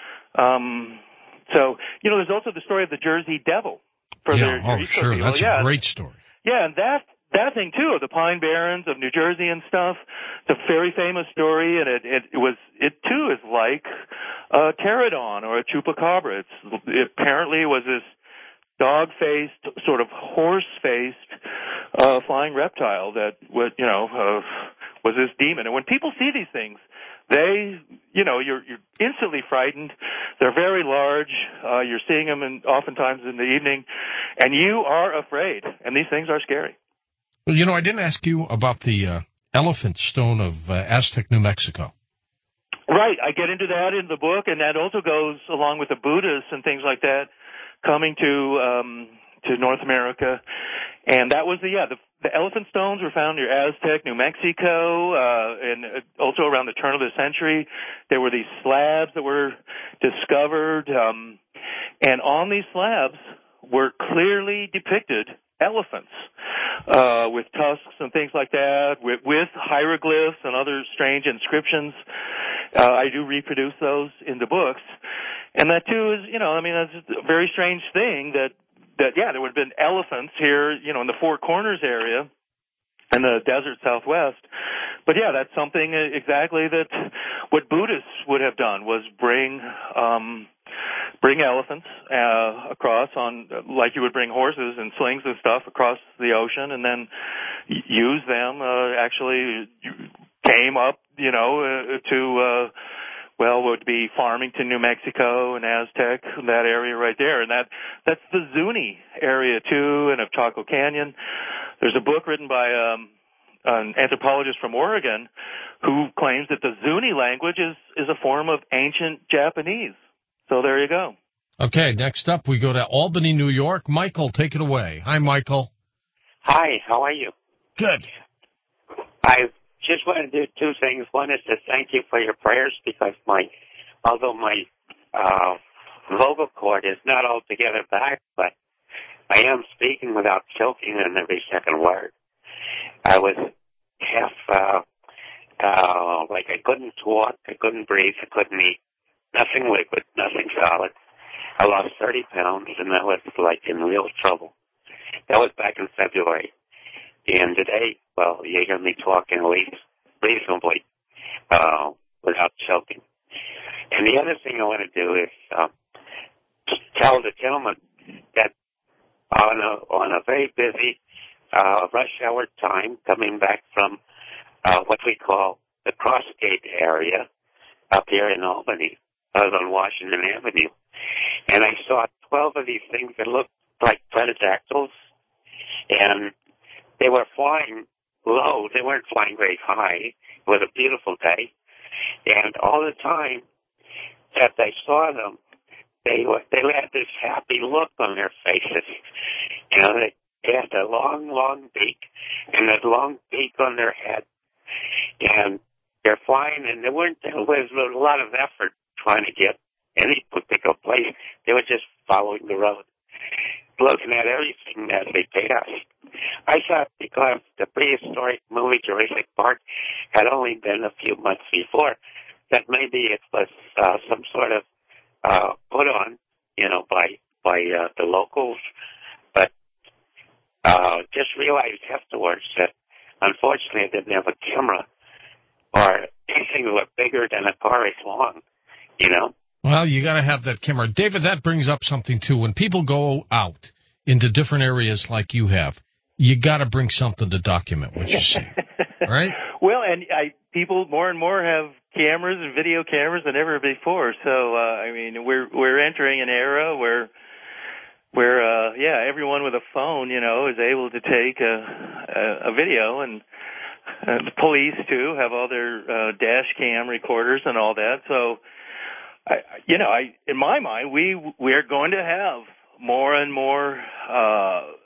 Um, so, you know, there's also the story of the Jersey Devil. For yeah, their, oh, sure, people. that's yeah. a great story. Yeah, and that that thing too, of the Pine Barrens of New Jersey and stuff. It's a very famous story, and it it, it was it too is like a pterodon or a chupacabra. It's it apparently was this dog-faced, sort of horse-faced uh, flying reptile that would, you know, uh, was this demon. And when people see these things, they, you know, you're you're instantly frightened. They're very large. Uh, you're seeing them in, oftentimes in the evening, and you are afraid. And these things are scary. Well, you know, I didn't ask you about the uh, elephant stone of uh, Aztec, New Mexico. Right. I get into that in the book, and that also goes along with the Buddhists and things like that coming to um, to North America. And that was the, yeah, the, the elephant stones were found near Aztec, New Mexico, uh, and also around the turn of the century. There were these slabs that were discovered, um, and on these slabs were clearly depicted elephants, uh, with tusks and things like that, with, with hieroglyphs and other strange inscriptions. Uh, I do reproduce those in the books. And that too is, you know, I mean, that's a very strange thing that, that, yeah, there would have been elephants here, you know, in the Four Corners area in the desert Southwest. But yeah, that's something exactly that what Buddhists would have done was bring, um, bring elephants, uh, across on, like you would bring horses and slings and stuff across the ocean, and then use them, uh, actually came up, you know, uh, to, uh, well, would be Farmington, New Mexico, and Aztec, that area right there. And that that's the Zuni area, too, and of Chaco Canyon. There's a book written by um, an anthropologist from Oregon who claims that the Zuni language is, is a form of ancient Japanese. So there you go. Okay, next up we go to Albany, New York. Michael, take it away. Hi, Michael. Hi, how are you? Good. I just want to do two things. One is to thank you for your prayers because my, although my uh, vocal cord is not altogether back, but I am speaking without choking on every second word. I was half, uh, uh, like I couldn't walk, I couldn't breathe, I couldn't eat, nothing liquid, nothing solid. I lost thirty pounds, and I was like in real trouble. That was back in February. And today, well, you hear me talking at least reasonably uh, without choking. And the other thing I want to do is uh, tell the gentleman that on a, on a very busy uh, rush hour time, coming back from uh, what we call the Crossgate area up here in Albany, I was on Washington Avenue, and I saw twelve of these things that looked like pterodactyls, and they were flying low. They weren't flying very high. It was a beautiful day. And all the time that I saw them, they were, they had this happy look on their faces. You know, they, they had a long, long beak and a long beak on their head. And they're flying, and there weren't, there was a lot of effort trying to get any particular place. They were just following the road, looking at everything as they passed. I thought because the prehistoric movie Jurassic Park had only been a few months before, that maybe it was uh, some sort of uh, put on, you know, by by uh, the locals. But uh, just realized afterwards that unfortunately I didn't have a camera or anything that looked bigger than a car is long, you know. Well, you got to have that camera. David, that brings up something, too. When people go out into different areas like you have, you got to bring something to document what you see, right? Well, and I, people more and more have cameras and video cameras than ever before. So, uh, I mean, we're we're entering an era where, where uh, yeah, everyone with a phone, you know, is able to take a, a, a video, and uh, the police too have all their uh, dash cam recorders and all that. So, I, you know, I in my mind, we we are going to have more and more. Uh,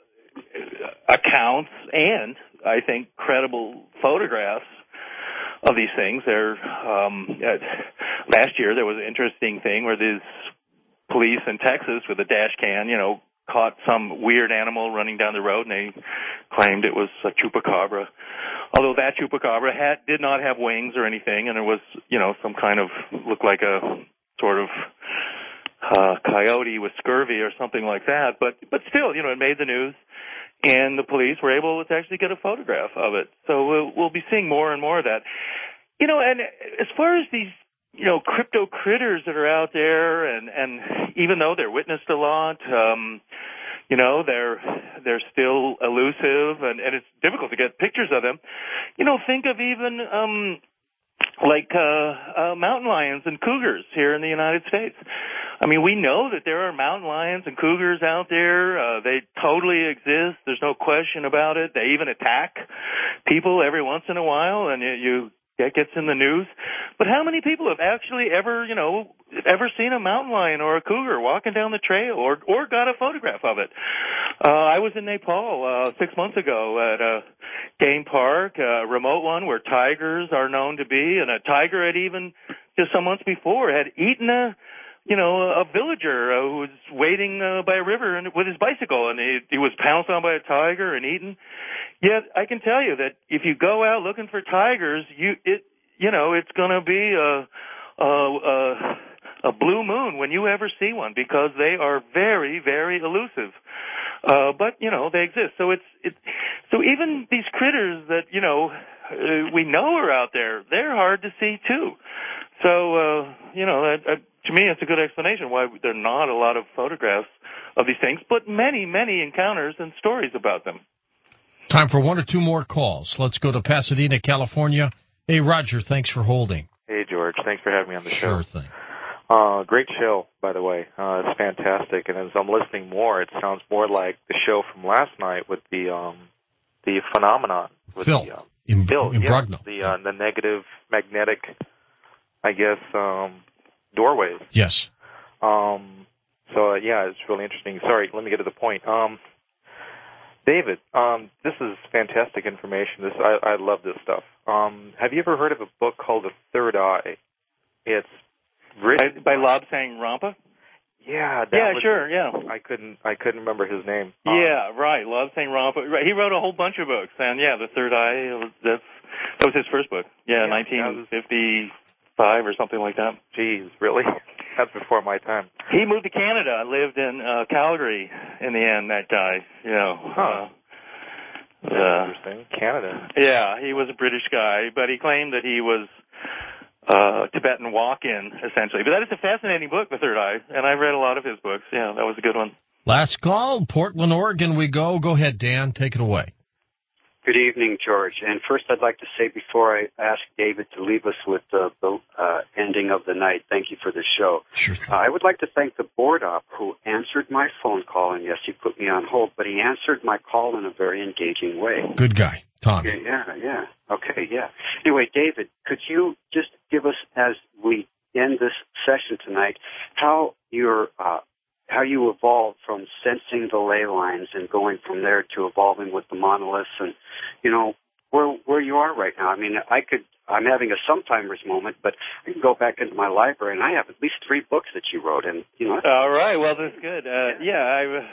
accounts and, I think, credible photographs of these things. There, um, uh, last year there was an interesting thing where these police in Texas with a dash cam, you know, caught some weird animal running down the road, and they claimed it was a chupacabra. Although that chupacabra had did not have wings or anything, and it was, you know, some kind of, looked like a sort of uh, coyote with scurvy or something like that. But but still, you know, it made the news, and the police were able to actually get a photograph of it. So we'll, we'll be seeing more and more of that. You know, and as far as these, you know, crypto critters that are out there, and, and even though they're witnessed a lot, um, you know, they're they're still elusive, and, and it's difficult to get pictures of them. You know, think of even um, like uh, uh, mountain lions and cougars here in the United States. I mean, we know that there are mountain lions and cougars out there. Uh, they totally exist. There's no question about it. They even attack people every once in a while, and you, you that gets in the news. But how many people have actually ever, you know, ever seen a mountain lion or a cougar walking down the trail, or or got a photograph of it? Uh, I was in Nepal uh, six months ago at a game park, a remote one where tigers are known to be, and a tiger had even, just some months before, had eaten a, you know, a villager uh, who was waiting uh, by a river and, with his bicycle, and he, he was pounced on by a tiger and eaten. Yet I can tell you that if you go out looking for tigers, you it you know it's going to be a, a a a blue moon when you ever see one, because they are very, very elusive. Uh, but you know they exist. So it's it. So even these critters that you know uh, we know are out there, they're hard to see too. So uh, you know that, uh, to me, it's a good explanation why there are not a lot of photographs of these things, but many, many encounters and stories about them. Time for one or two more calls. Let's go to Pasadena, California. Hey, Roger, thanks for holding. Hey, George. Thanks for having me on the show. Sure thing. Uh, great show, by the way. Uh, it's fantastic. And as I'm listening more, it sounds more like the show from last night with the um, the phenomenon. With Phil. The, uh, in, Phil, in yeah, Brugno. the, uh, the negative magnetic, I guess, um, doorways. Yes. Um, so, uh, yeah, it's really interesting. Sorry, let me get to the point. Um, David, um, this is fantastic information. This I, I love this stuff. Um, have you ever heard of a book called The Third Eye? It's written by, by Lobsang Rampa. Yeah, that yeah, was, sure, yeah. I couldn't, I couldn't remember his name. Yeah, um, right, Lobsang Rampa. Right, he wrote a whole bunch of books, and yeah, The Third Eye. That's that was his first book. Yeah, yeah nineteen fifty-five or something like that. Geez, really? That's before my time. He moved to Canada, lived in uh, Calgary in the end, that guy, you know. Huh. Uh, That's uh, interesting. Canada. Yeah, he was a British guy, but he claimed that he was uh, Tibetan walk-in, essentially. But that is a fascinating book, The Third Eye, and I've read a lot of his books. Yeah, that was a good one. Last call, Portland, Oregon we go. Go ahead, Dan. Take it away. Good evening, George. And first I'd like to say, before I ask David to leave us with the, the uh, ending of the night, thank you for the show. Sure. Uh, I would like to thank the board op who answered my phone call, and yes, he put me on hold, but he answered my call in a very engaging way. Good guy, Tom. Yeah, yeah, yeah. Okay, yeah. Anyway, David, could you just give us, as we end this session tonight, how your uh, how you evolved from sensing the ley lines and going from there to evolving with the monoliths, and, you know, where where you are right now. I mean, I could, I'm having a sometimers moment, but I can go back into my library, and I have at least three books that you wrote, and, you know. All right, well, that's good. Uh, yeah,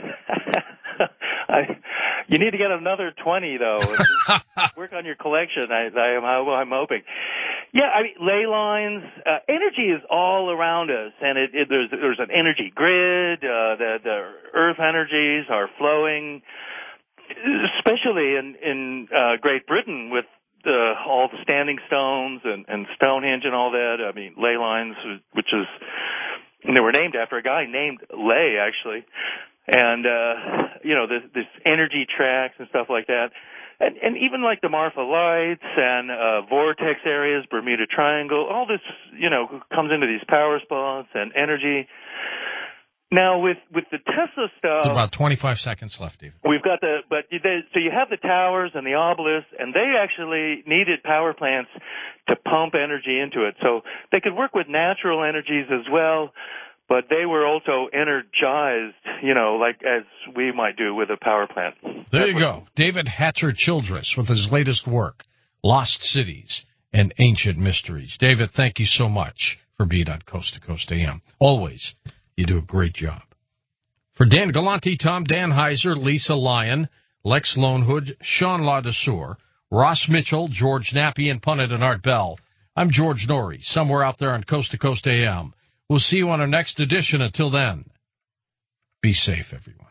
I, I, you need to get another twenty, though. Work on your collection, I, I am, I'm hoping. Yeah, I mean, ley lines, uh, energy is all around us, and it, it, there's there's an energy grid. Uh, the the Earth energies are flowing, especially in in uh, Great Britain with the, all the standing stones and, and Stonehenge and all that. I mean, ley lines, which is, and they were named after a guy named Ley, actually, and uh, you know, this, this energy tracks and stuff like that. And, and even like the Marfa Lights and uh, vortex areas, Bermuda Triangle, all this, you know, comes into these power spots and energy. Now, with, with the Tesla stuff... There's about twenty-five seconds left, David. We've got the... But they, so you have the towers and the obelisks, and they actually needed power plants to pump energy into it. So they could work with natural energies as well. but they were also energized, you know, like as we might do with a power plant. There you go. David Hatcher Childress with his latest work, Lost Cities and Ancient Mysteries. David, thank you so much for being on Coast to Coast A M. Always, you do a great job. For Dan Galante, Tom Danheiser, Lisa Lyon, Lex Lonehood, Sean LaDesseur, Ross Mitchell, George Nappy, and Pundit and Art Bell, I'm George Norrie, somewhere out there on Coast to Coast A M. We'll see you on our next edition. Until then, be safe, everyone.